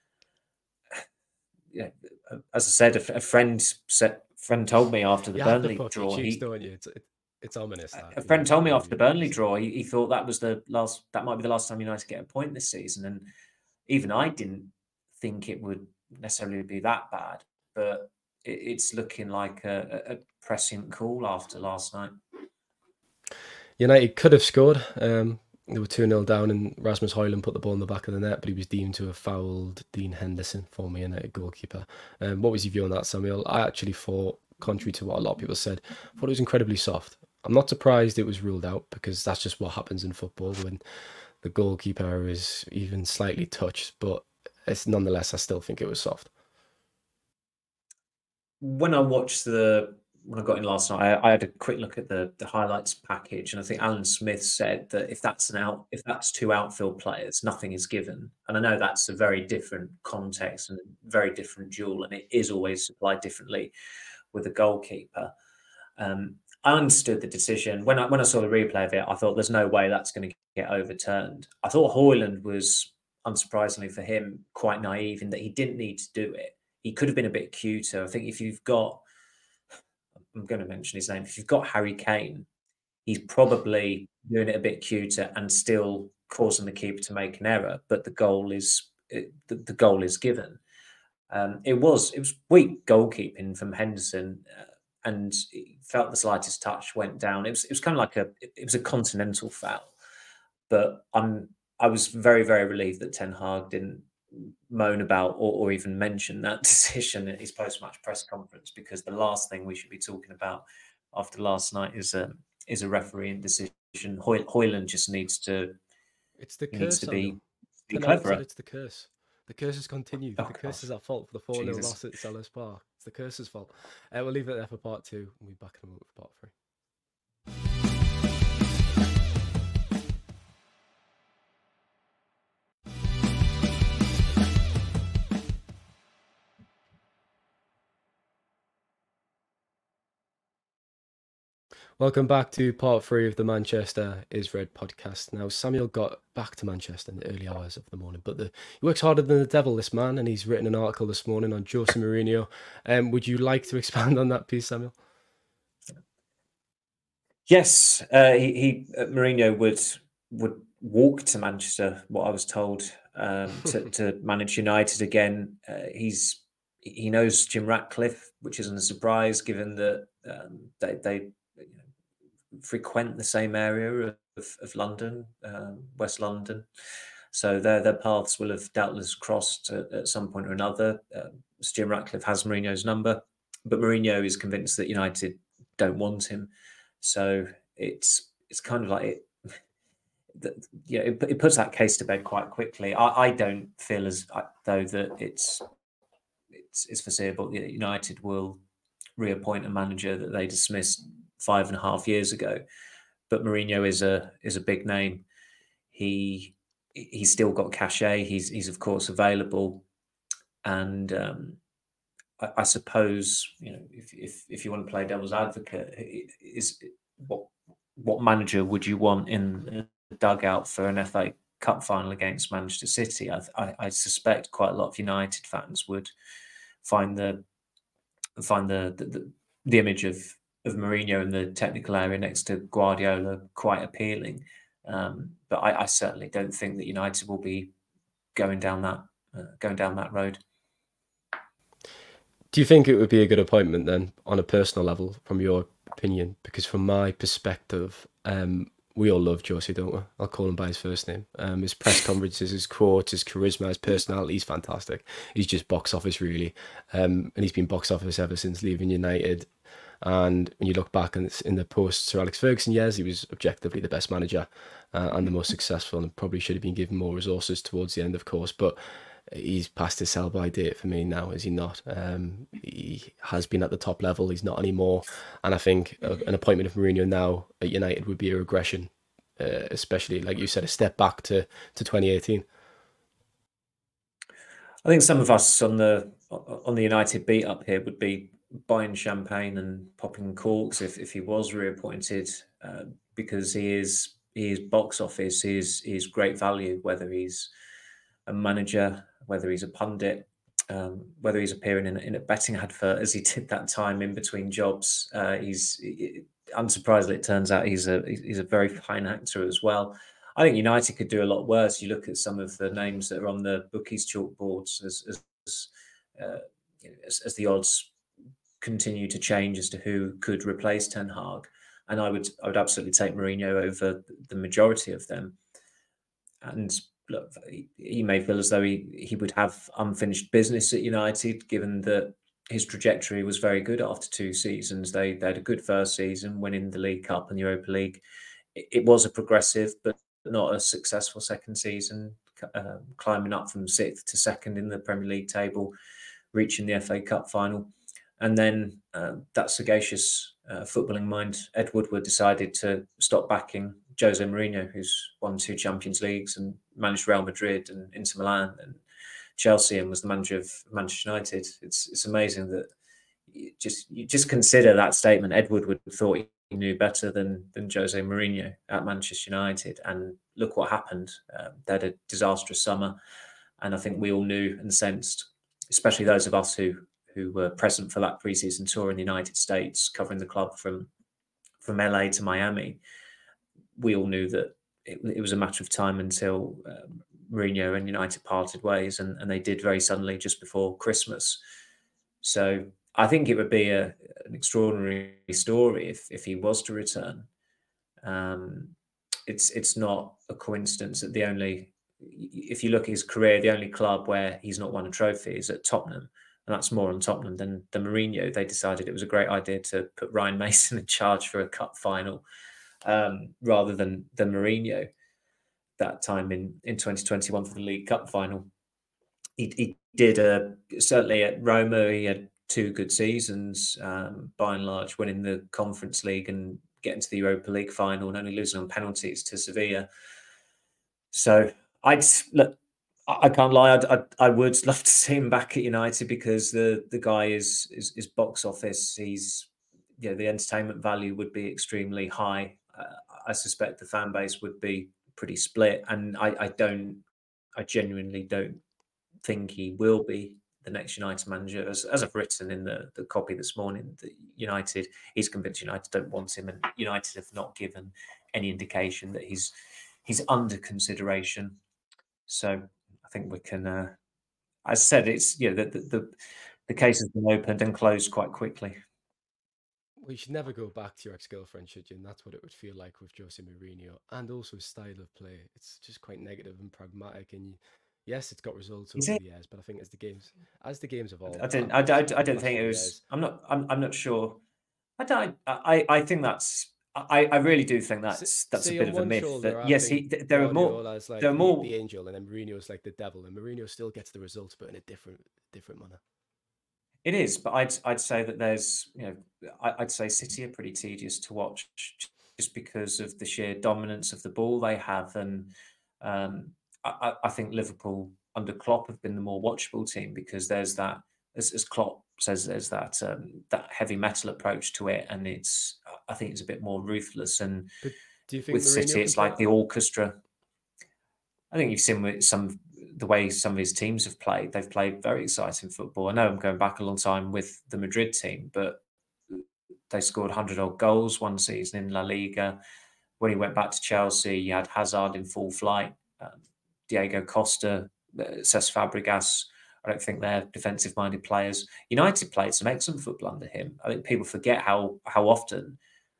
Speaker 3: Yeah, as I said, a, a friend said, friend told me after the
Speaker 2: You
Speaker 3: Burnley
Speaker 2: have the
Speaker 3: draw,
Speaker 2: cheeks,
Speaker 3: he,
Speaker 2: don't you? It's, it, it's ominous. That,
Speaker 3: a
Speaker 2: you
Speaker 3: friend
Speaker 2: know,
Speaker 3: told me
Speaker 2: you-
Speaker 3: after the
Speaker 2: you-
Speaker 3: Burnley
Speaker 2: you-
Speaker 3: draw, he, he thought that was the last, that might be the last time United get a point this season. And even I didn't think it would necessarily be that bad, but it, it's looking like a, a prescient call after last night.
Speaker 2: United could have scored. Um, they were two nil down, and Rasmus Højlund put the ball in the back of the net, but he was deemed to have fouled Dean Henderson, former United goalkeeper. Um, what was your view on that, Samuel? I actually thought, contrary to what a lot of people said, I thought it was incredibly soft. I'm not surprised it was ruled out, because that's just what happens in football when the goalkeeper is even slightly touched, but it's nonetheless, I still think it was soft.
Speaker 3: When I watched the when I got in last night, I, I had a quick look at the the highlights package, and I think Alan Smith said that if that's an out if that's two outfield players, nothing is given. And I know that's a very different context and a very different duel, and it is always supplied differently with a goalkeeper. Um, I understood the decision when I when I saw the replay of it. I thought there's no way that's going to get overturned. I thought Højlund was, unsurprisingly for him, quite naive in that he didn't need to do it. He could have been a bit cuter. I think if you've got, I'm going to mention his name, if you've got Harry Kane, he's probably doing it a bit cuter and still causing the keeper to make an error. But the goal is it, the, the goal is given. Um, it was it was weak goalkeeping from Henderson, uh, and he felt the slightest touch went down. It was it was kind of like a it was a continental foul. But I'm I was very very relieved that Ten Hag didn't moan about or, or even mention that decision at his post-match press conference, because the last thing we should be talking about after last night is a is a refereeing decision. Hoy, Højlund just needs to
Speaker 2: It's the
Speaker 3: he needs
Speaker 2: curse,
Speaker 3: to be,
Speaker 2: Samuel.
Speaker 3: be
Speaker 2: Ten Hag said
Speaker 3: cleverer.
Speaker 2: it's the curse. The curse has continued.
Speaker 3: Oh,
Speaker 2: the curse
Speaker 3: God.
Speaker 2: is at fault for the four nil
Speaker 3: Jesus.
Speaker 2: loss at Selhurst Park. It's the curse's fault. Uh, we'll leave it there for part two. We'll be back in a moment for part three. Welcome back to part three of the Manchester is Red podcast. Now, Samuel got back to Manchester in the early hours of the morning, but the, he works harder than the devil, this man, and he's written an article this morning on Jose Mourinho. Um, would you like to expand on that piece, Samuel?
Speaker 3: Yes, uh, he, he uh, Mourinho would would walk to Manchester, what I was told, um, to, to manage United again. Uh, he's he knows Jim Ratcliffe, which isn't a surprise given that um, they they you know, frequent the same area of, of London, um, West London. So their their paths will have doubtless crossed at, at some point or another. Uh, Jim Ratcliffe has Mourinho's number, but Mourinho is convinced that United don't want him. So it's it's kind of like it, that, you know, it, it puts that case to bed quite quickly. I, I don't feel as though that it's it's it's foreseeable that United will reappoint a manager that they dismissed five and a half years ago. But Mourinho is a is a big name. He he's still got cachet. He's he's of course available, and um, I, I suppose you know if, if if you want to play devil's advocate, is what what manager would you want in the dugout for an F A Cup final against Manchester City? I, I, I suspect quite a lot of United fans would find the find the the, the, the image of of Mourinho in the technical area next to Guardiola quite appealing. Um, but I, I certainly don't think that United will be going down that uh, going down that road.
Speaker 2: Do you think it would be a good appointment then, on a personal level, from your opinion? Because from my perspective, um, we all love Josie, don't we? I'll call him by his first name. Um, his press conferences, his quotes, his charisma, his personality, he's fantastic. He's just box office, really. Um, and he's been box office ever since leaving United. And when you look back in, in the post Sir Alex Ferguson years, he was objectively the best manager uh, and the most successful, and probably should have been given more resources towards the end, of course. But he's past his sell-by date for me now, is he not? Um, he has been at the top level. He's not anymore. And I think uh, an appointment of Mourinho now at United would be a regression, uh, especially, like you said, a step back to, to twenty eighteen.
Speaker 3: I think some of us on the on the United beat up here would be buying champagne and popping corks if, if he was reappointed, uh, because he is he is box office. He is he is great value, whether he's a manager, whether he's a pundit, um, whether he's appearing in, in a betting advert as he did that time in between jobs. Uh, he's he, unsurprisingly, it turns out he's a he's a very fine actor as well. I think United could do a lot worse. You look at some of the names that are on the bookies chalkboards as as, uh, as, as the odds continue to change as to who could replace Ten Hag, and I would I would absolutely take Mourinho over the majority of them. And look, he, he may feel as though he, he would have unfinished business at United, given that his trajectory was very good after two seasons. They, they had a good first season, winning the League Cup and the Europa League. It, it was a progressive, but not a successful second season, uh, climbing up from sixth to second in the Premier League table, reaching the F A Cup final. And then uh, that sagacious uh, footballing mind, Ed Woodward, decided to stop backing Jose Mourinho, who's won two Champions Leagues and managed Real Madrid and Inter Milan and Chelsea, and was the manager of Manchester United. It's it's amazing that you just you just consider that statement. Ed Woodward thought he knew better than than Jose Mourinho at Manchester United, and look what happened. Um, they had a disastrous summer, and I think we all knew and sensed, especially those of us who who were present for that pre-season tour in the United States, covering the club from from L A to Miami. We all knew that it, it was a matter of time until um, Mourinho and United parted ways, and, and they did very suddenly just before Christmas. So I think it would be a, an extraordinary story if if he was to return. Um, it's it's not a coincidence that the only, if you look at his career, the only club where he's not won a trophy is at Tottenham. And that's more on Tottenham than, than Mourinho. They decided it was a great idea to put Ryan Mason in charge for a cup final um, rather than, than Mourinho that time in, in twenty twenty-one for the League Cup final. He, he did, a, certainly at Roma, he had two good seasons, um, by and large, winning the Conference League and getting to the Europa League final and only losing on penalties to Sevilla. So I'd look, I can't lie. I'd, I'd, I would love to see him back at United, because the the guy is is, is box office. He's, you know, the entertainment value would be extremely high. Uh, I suspect the fan base would be pretty split, and I, I don't, I genuinely don't think he will be the next United manager. As as I've written in the the copy this morning, that United, he's convinced United don't want him, and United have not given any indication that he's he's under consideration. So I think we can, uh, as I said, it's, you know, the, the the case has been opened and closed quite quickly.
Speaker 2: Well, you should never go back to your ex-girlfriend, should you? And that's what it would feel like with Jose Mourinho, and also his style of play. It's just quite negative and pragmatic. And you, yes, it's got results
Speaker 3: Is
Speaker 2: over
Speaker 3: it?
Speaker 2: the years, but I think as the games as the games evolve,
Speaker 3: I don't.
Speaker 2: uh,
Speaker 3: I, don't- I
Speaker 2: the
Speaker 3: don't
Speaker 2: last
Speaker 3: think
Speaker 2: few
Speaker 3: it was.
Speaker 2: years,
Speaker 3: I'm not. I'm. I'm not sure. I don't. I. I think that's. I. I really do think
Speaker 2: s-
Speaker 3: that's that's a
Speaker 2: say
Speaker 3: bit
Speaker 2: on
Speaker 3: of a
Speaker 2: one
Speaker 3: myth.
Speaker 2: shoulder,
Speaker 3: That
Speaker 2: I
Speaker 3: yes, he.
Speaker 2: think
Speaker 3: th- There are more.
Speaker 2: Guardiola's
Speaker 3: There
Speaker 2: like
Speaker 3: are
Speaker 2: the,
Speaker 3: more.
Speaker 2: the angel, and then Mourinho's like the devil, and Mourinho still gets the results, but in a different different manner.
Speaker 3: It is, but I'd I'd say that there's, you know, I, I'd say City are pretty tedious to watch just because of the sheer dominance of the ball they have, and um, I, I I think Liverpool under Klopp have been the more watchable team, because there's that, as, as Klopp says, there's that um, that heavy metal approach to it, and it's, I think it's a bit more ruthless. And
Speaker 2: But do you think
Speaker 3: with City,
Speaker 2: Mourinho can
Speaker 3: it's
Speaker 2: play
Speaker 3: like
Speaker 2: that?
Speaker 3: the orchestra. I think you've seen with some the way some of his teams have played. They've played very exciting football. I know I'm going back a long time with the Madrid team, but they scored one hundred odd goals one season in La Liga. When he went back to Chelsea, you had Hazard in full flight, um, Diego Costa, uh, Cesc Fabregas. I don't think they're defensive-minded players. United played some excellent football under him. I think people forget how how often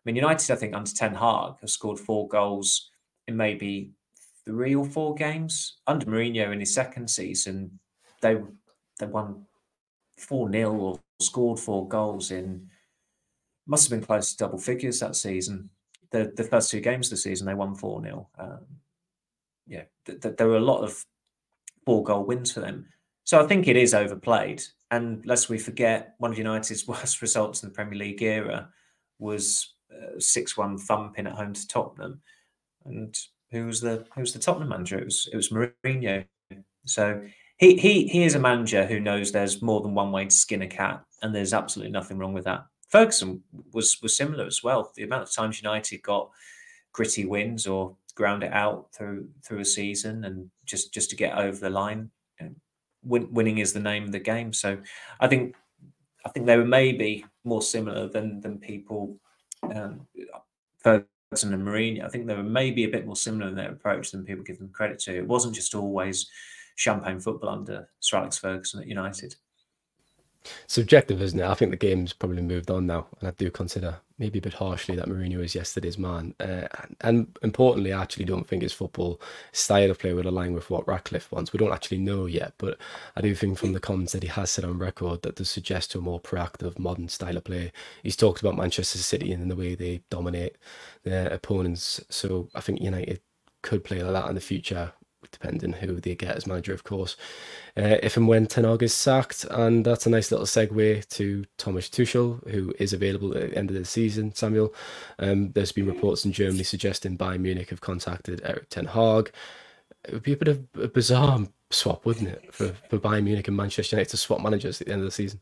Speaker 3: mean, United, I think, under Ten Hag have scored four goals in maybe three or four games. Under Mourinho in his second season, they they won four nil or scored four goals in, must have been close to double figures that season. The the first two games of the season, they won four nil. Um, yeah, th- th- there were a lot of four goal wins for them. So I think it is overplayed. And lest we forget, one of United's worst results in the Premier League era was uh, six one thumping at home to Tottenham. And who was the who was the Tottenham manager? It was it was Mourinho. So he he he is a manager who knows there's more than one way to skin a cat, and there's absolutely nothing wrong with that. Ferguson was was similar as well. The amount of times United got gritty wins or ground it out through through a season, and just just to get over the line, you know, win, winning is the name of the game. So I think I think they were maybe more similar than than people. Um, Ferguson and Mourinho, I think they were maybe a bit more similar in their approach than people give them credit to. It wasn't just always champagne football under Sir Alex Ferguson at United.
Speaker 2: Subjective, isn't it? I think the game's probably moved on now, and I do consider maybe a bit harshly that Mourinho is yesterday's man. Uh, and importantly, I actually don't think his football style of play would align with what Ratcliffe wants. We don't actually know yet, but I do think from the comments that he has said on record that does suggest to a more proactive, modern style of play. He's talked about Manchester City and the way they dominate their opponents. So I think United could play like that in the future, depending who they get as manager, of course. Uh, if and when Ten Hag is sacked, and that's a nice little segue to Thomas Tuchel, who is available at the end of the season, Samuel. Um, there's been reports in Germany suggesting Bayern Munich have contacted Erik Ten Hag. It would be a bit of a bizarre swap, wouldn't it, for, for Bayern Munich and Manchester United to swap managers at the end of the season?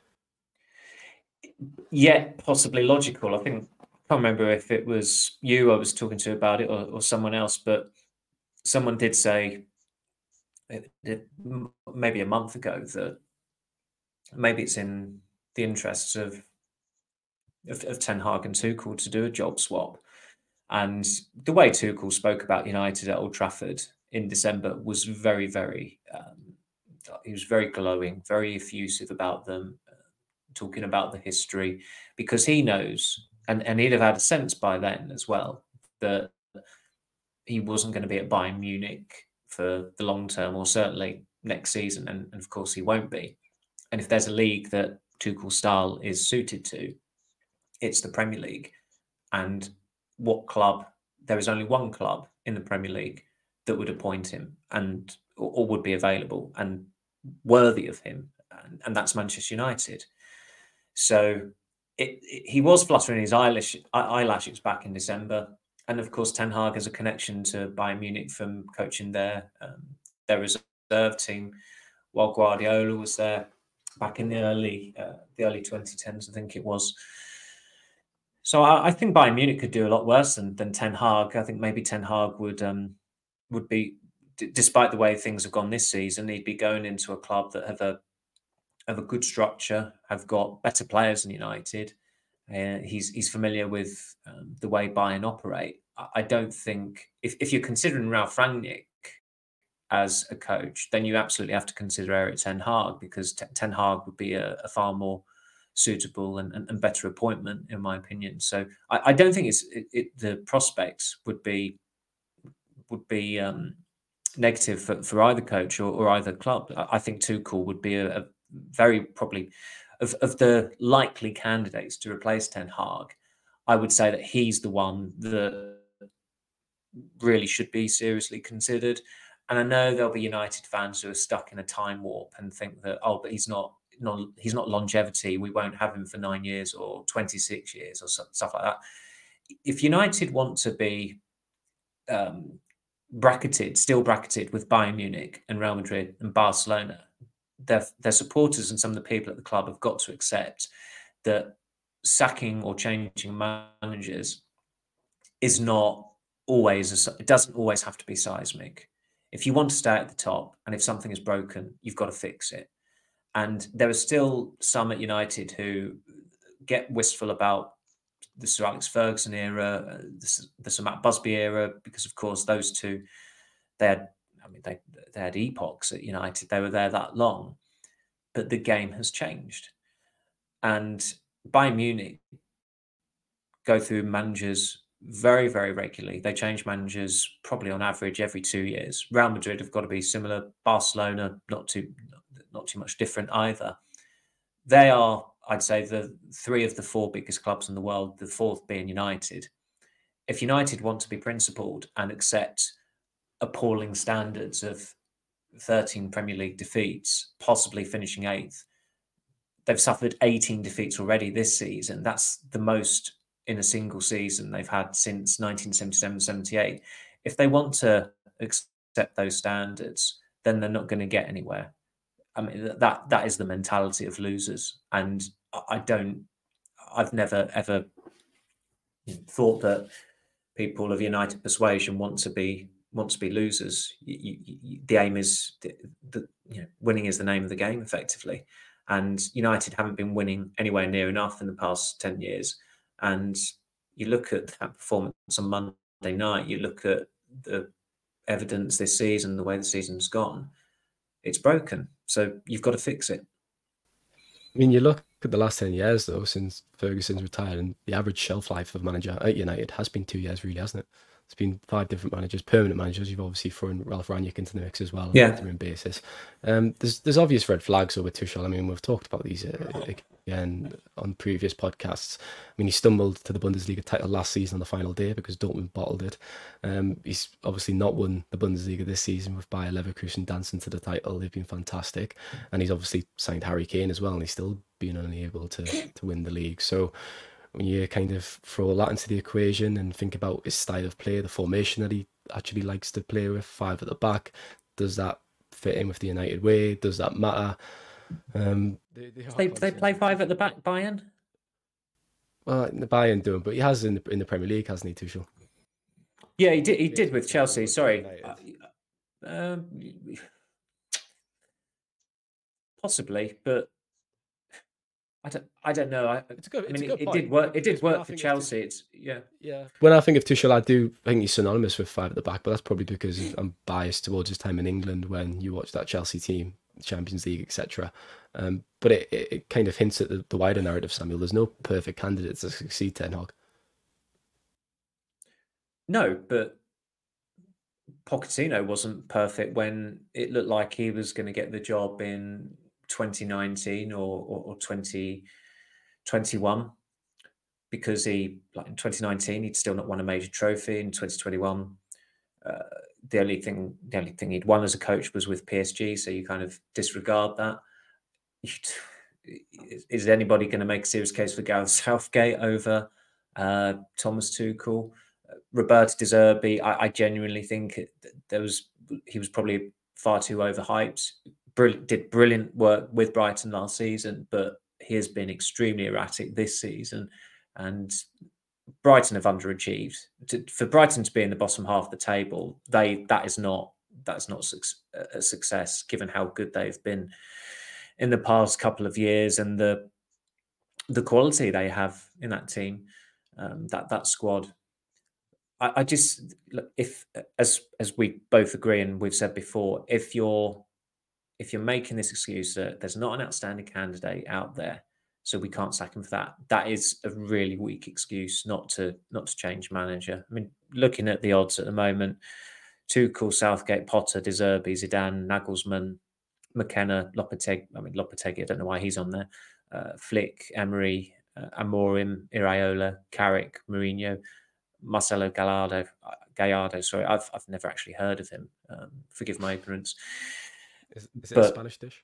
Speaker 3: Yeah, possibly logical. I think, I can't remember if it was you I was talking to about it or, or someone else, but someone did say it, it, maybe a month ago that maybe it's in the interests of, of, of Ten Hag and Tuchel to do a job swap. And the way Tuchel spoke about United at Old Trafford in December was very, very, um, he was very glowing, very effusive about them, uh, talking about the history, because he knows, and, and he'd have had a sense by then as well, that he wasn't going to be at Bayern Munich for the long term, or certainly next season. And, and of course, he won't be. And if there's a league that Tuchel's style is suited to, it's the Premier League. And what club? There is only one club in the Premier League that would appoint him and or, or would be available and worthy of him, and, and that's Manchester United. So it, it, he was fluttering his eyelash, eyelashes back in December. And of course, Ten Hag has a connection to Bayern Munich from coaching their um, their reserve team while Guardiola was there back in the early uh, the early twenty tens, I think it was. So I, I think Bayern Munich could do a lot worse than than Ten Hag. I think maybe Ten Hag would um, would be, d- despite the way things have gone this season, he'd be going into a club that have a have a good structure, have got better players than United. Uh, he's he's familiar with um, the way Bayern operate. I, I don't think if, if you're considering Ralf Rangnick as a coach, then you absolutely have to consider Erik Ten Hag, because T- Ten Hag would be a, a far more suitable and, and, and better appointment, in my opinion. So I, I don't think it's it, it, the prospects would be would be um, negative for, for either coach or, or either club. I, I think Tuchel would be a, a very probably of, of the likely candidates to replace Ten Hag. I would say that he's the one that really should be seriously considered. And I know there'll be United fans who are stuck in a time warp and think that, oh, but he's not, not he's not longevity. We won't have him for nine years or twenty-six years or so, stuff like that. If United want to be um, bracketed, still bracketed with Bayern Munich and Real Madrid and Barcelona, their, their supporters and some of the people at the club have got to accept that sacking or changing managers is not always, a, it doesn't always have to be seismic. If you want to stay at the top and if something is broken, you've got to fix it. And there are still some at United who get wistful about the Sir Alex Ferguson era, the, the Sir Matt Busby era, because of course those two, they had, I mean, they, they had epochs at United. They were there that long, but the game has changed. And Bayern Munich go through managers very, very regularly. They change managers probably on average every two years. Real Madrid have got to be similar. Barcelona, not too, not too much different either. They are, I'd say, the three of the four biggest clubs in the world, the fourth being United. If United want to be principled and accept appalling standards of thirteen Premier League defeats, possibly finishing eighth, they've suffered eighteen defeats already this season. That's the most in a single season they've had since nineteen seventy-seven seventy-eight. If they want to accept those standards, then they're not going to get anywhere. I mean, that that is the mentality of losers. And I don't, I've never, ever thought that people of United persuasion want to be want to be losers. You, you, you, the aim is, the, the, you know, winning is the name of the game, effectively. And United haven't been winning anywhere near enough in the past ten years. And you look at that performance on Monday night, you look at the evidence this season, the way the season's gone, it's broken. So you've got to fix it.
Speaker 2: I mean, you look at the last ten years, though, since Ferguson's retired, and the average shelf life of a manager at United has been two years, really, hasn't it? It's been five different managers, permanent managers. You've obviously thrown Ralph Rangnick into the mix as well on
Speaker 3: Yeah.
Speaker 2: an interim basis. Um, there's there's obvious red flags over Tuchel. I mean, we've talked about these uh, again on previous podcasts. I mean, he stumbled to the Bundesliga title last season on the final day because Dortmund bottled it. Um, he's obviously not won the Bundesliga this season with Bayer Leverkusen dancing to the title. They've been fantastic. And he's obviously signed Harry Kane as well, and he's still been unable to, to win the league. So when you kind of throw that into the equation and think about his style of play, the formation that he actually likes to play with, five at the back, does that fit in with the United way? Does that matter? Um,
Speaker 3: they they, they play five at the back, Bayern?
Speaker 2: Well, the Bayern do, but he has in the, in the Premier League, hasn't he, Tuchel?
Speaker 3: Yeah, he did. He did with Chelsea. Sorry, uh, um, possibly, but I don't. I don't know. I,
Speaker 2: it's a good.
Speaker 3: I mean,
Speaker 2: it's a good
Speaker 3: it, it
Speaker 2: point.
Speaker 3: did work. It did work for Chelsea.
Speaker 2: Tuchel,
Speaker 3: it's yeah,
Speaker 2: yeah. When I think of Tuchel, I do think he's synonymous with five at the back, but that's probably because I'm biased towards his time in England when you watch that Chelsea team, Champions League, et cetera. Um, but it, it, it kind of hints at the, the wider narrative, Samuel. There's no perfect candidate to succeed Ten Hag.
Speaker 3: No, but Pochettino wasn't perfect when it looked like he was going to get the job in twenty nineteen or, or, or twenty twenty-one, because he, like in twenty nineteen, he'd still not won a major trophy. In twenty twenty-one, uh, the only thing the only thing he'd won as a coach was with P S G, so you kind of disregard that. Is anybody going to make a serious case for Gareth Southgate over uh, Thomas Tuchel? Roberto De Zerbi, I, I genuinely think there was he was probably far too overhyped. Brilliant, did brilliant work with Brighton last season, but he has been extremely erratic this season, and Brighton have underachieved. To, for Brighton to be in the bottom half of the table, they that is not that's not a success given how good they've been in the past couple of years and the the quality they have in that team, um, that that squad. I, I just look, if as as we both agree and we've said before, if you're if you're making this excuse that there's not an outstanding candidate out there, so we can't sack him for that, that is a really weak excuse not to not to change manager. I mean, looking at the odds at the moment, Tuchel, Southgate, Potter, De Zerbi, Zidane, Nagelsmann, McKenna, Lopetegui. I mean, Lopetegui, I don't know why he's on there. Uh, Flick, Emery, uh, Amorim, Iraola, Carrick, Mourinho, Marcelo Gallardo. Uh, Gallardo, sorry, I've I've never actually heard of him. Um, forgive my ignorance.
Speaker 2: Is, is it
Speaker 3: but,
Speaker 2: a Spanish dish?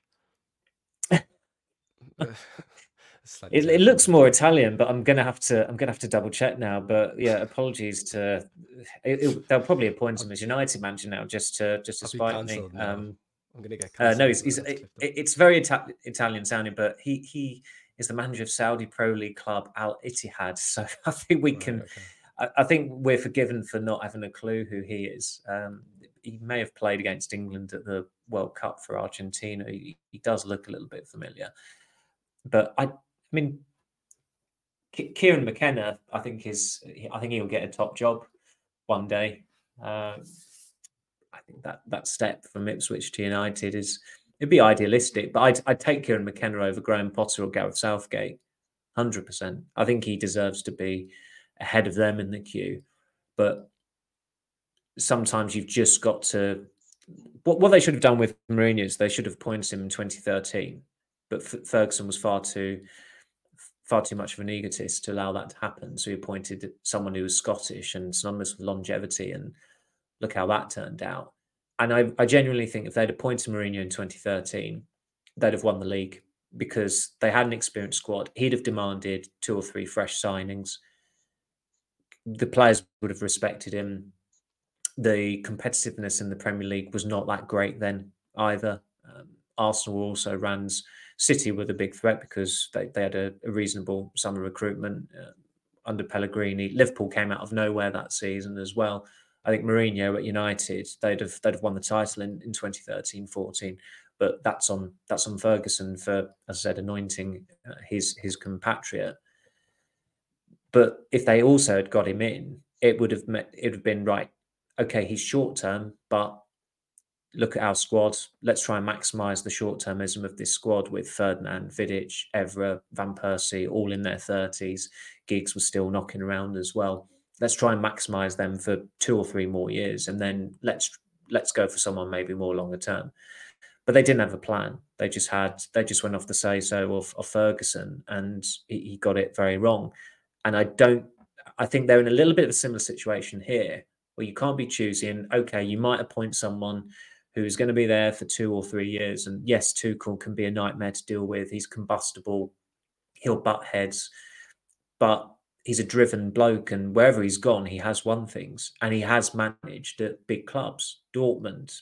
Speaker 3: it, it looks more Italian, but I'm gonna have to I'm gonna have to double check now. But yeah, apologies to. It, it, they'll probably appoint him as United manager now, just to just to spite me. Um,
Speaker 2: I'm gonna get
Speaker 3: uh, no, he's, he's it, it's very Ita- Italian sounding, but he he is the manager of Saudi Pro League club Al Ittihad. So I think we can. Right, okay. I, I think we're forgiven for not having a clue who he is. Um, he may have played against England at the World Cup for Argentina. He, he does look a little bit familiar, but I, I mean, K- Kieran McKenna, I think is I think he'll get a top job one day. Uh, I think that that step from Ipswich to United is it'd be idealistic, but I'd, I'd take Kieran McKenna over Graham Potter or Gareth Southgate, one hundred percent. I think he deserves to be ahead of them in the queue. But sometimes you've just got to. What, what they should have done with Mourinho is they should have appointed him in twenty thirteen, but F- Ferguson was far too far too much of an egotist to allow that to happen. So he appointed someone who was Scottish and synonymous with longevity, and look how that turned out. And I, I genuinely think if they'd appointed Mourinho in twenty thirteen, they'd have won the league because they had an experienced squad. He'd have demanded two or three fresh signings. The players would have respected him. The competitiveness in the Premier League was not that great then either. Um, Arsenal also ran. City were the big threat because they, they had a, a reasonable summer recruitment uh, under Pellegrini. Liverpool came out of nowhere that season as well. I think Mourinho at United, they'd have they'd have won the title in, in twenty thirteen fourteen, but that's on that's on Ferguson for, as I said, anointing uh, his his compatriot. But if they also had got him in, it would have met, it would have been right. Okay, he's short term, but look at our squad. Let's try and maximise the short-termism of this squad with Ferdinand, Vidic, Evra, Van Persie, all in their thirties. Giggs was still knocking around as well. Let's try and maximise them for two or three more years, and then let's let's go for someone maybe more longer term. But they didn't have a plan. They just had they just went off the say-so of, of Ferguson, and he, he got it very wrong. And I don't. I think they're in a little bit of a similar situation here, where you can't be choosing. Okay, you might appoint someone who's going to be there for two or three years. And yes, Tuchel can be a nightmare to deal with. He's combustible. He'll butt heads. But he's a driven bloke. And wherever he's gone, he has won things. And he has managed at big clubs. Dortmund,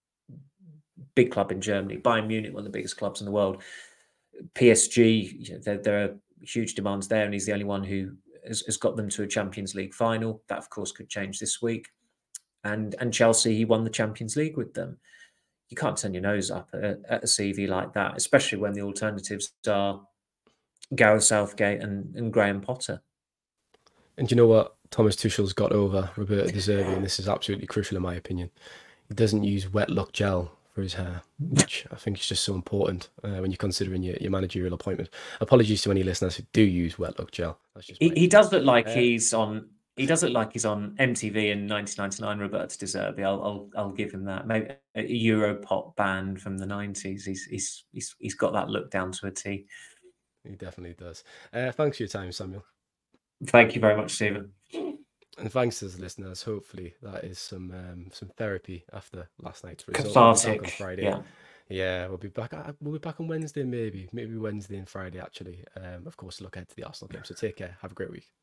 Speaker 3: big club in Germany. Bayern Munich, one of the biggest clubs in the world. P S G, you know, there, there are huge demands there. And he's the only one who has, has got them to a Champions League final. That, of course, could change this week. And and Chelsea, he won the Champions League with them. You can't turn your nose up at, at a C V like that, especially when the alternatives are Gareth Southgate and, and Graham Potter.
Speaker 2: And you know what? Thomas Tuchel's got over Roberto De Zerbi, and this is absolutely crucial in my opinion. He doesn't use wet look gel for his hair, which I think is just so important uh, when you're considering your, your managerial appointment. Apologies to any listeners who do use wet look gel. That's just
Speaker 3: he, he does look like
Speaker 2: uh,
Speaker 3: he's on... He does look like he's on M T V in nineteen ninety-nine, Roberto De Zerbi. I'll, I'll I'll give him that. Maybe a Europop band from the nineties. He's he's he's he's got that look down to a T.
Speaker 2: He definitely does. Uh, thanks for your time, Samuel.
Speaker 3: Thank you very much, Stephen.
Speaker 2: And thanks to the listeners. Hopefully that is some um, some therapy after last night's result.
Speaker 3: Cathartic.
Speaker 2: We'll on Friday.
Speaker 3: Yeah.
Speaker 2: Yeah, we'll be back. We'll be back on Wednesday, maybe, maybe Wednesday and Friday actually. Um, of course, look ahead to the Arsenal game. So take care. Have a great week.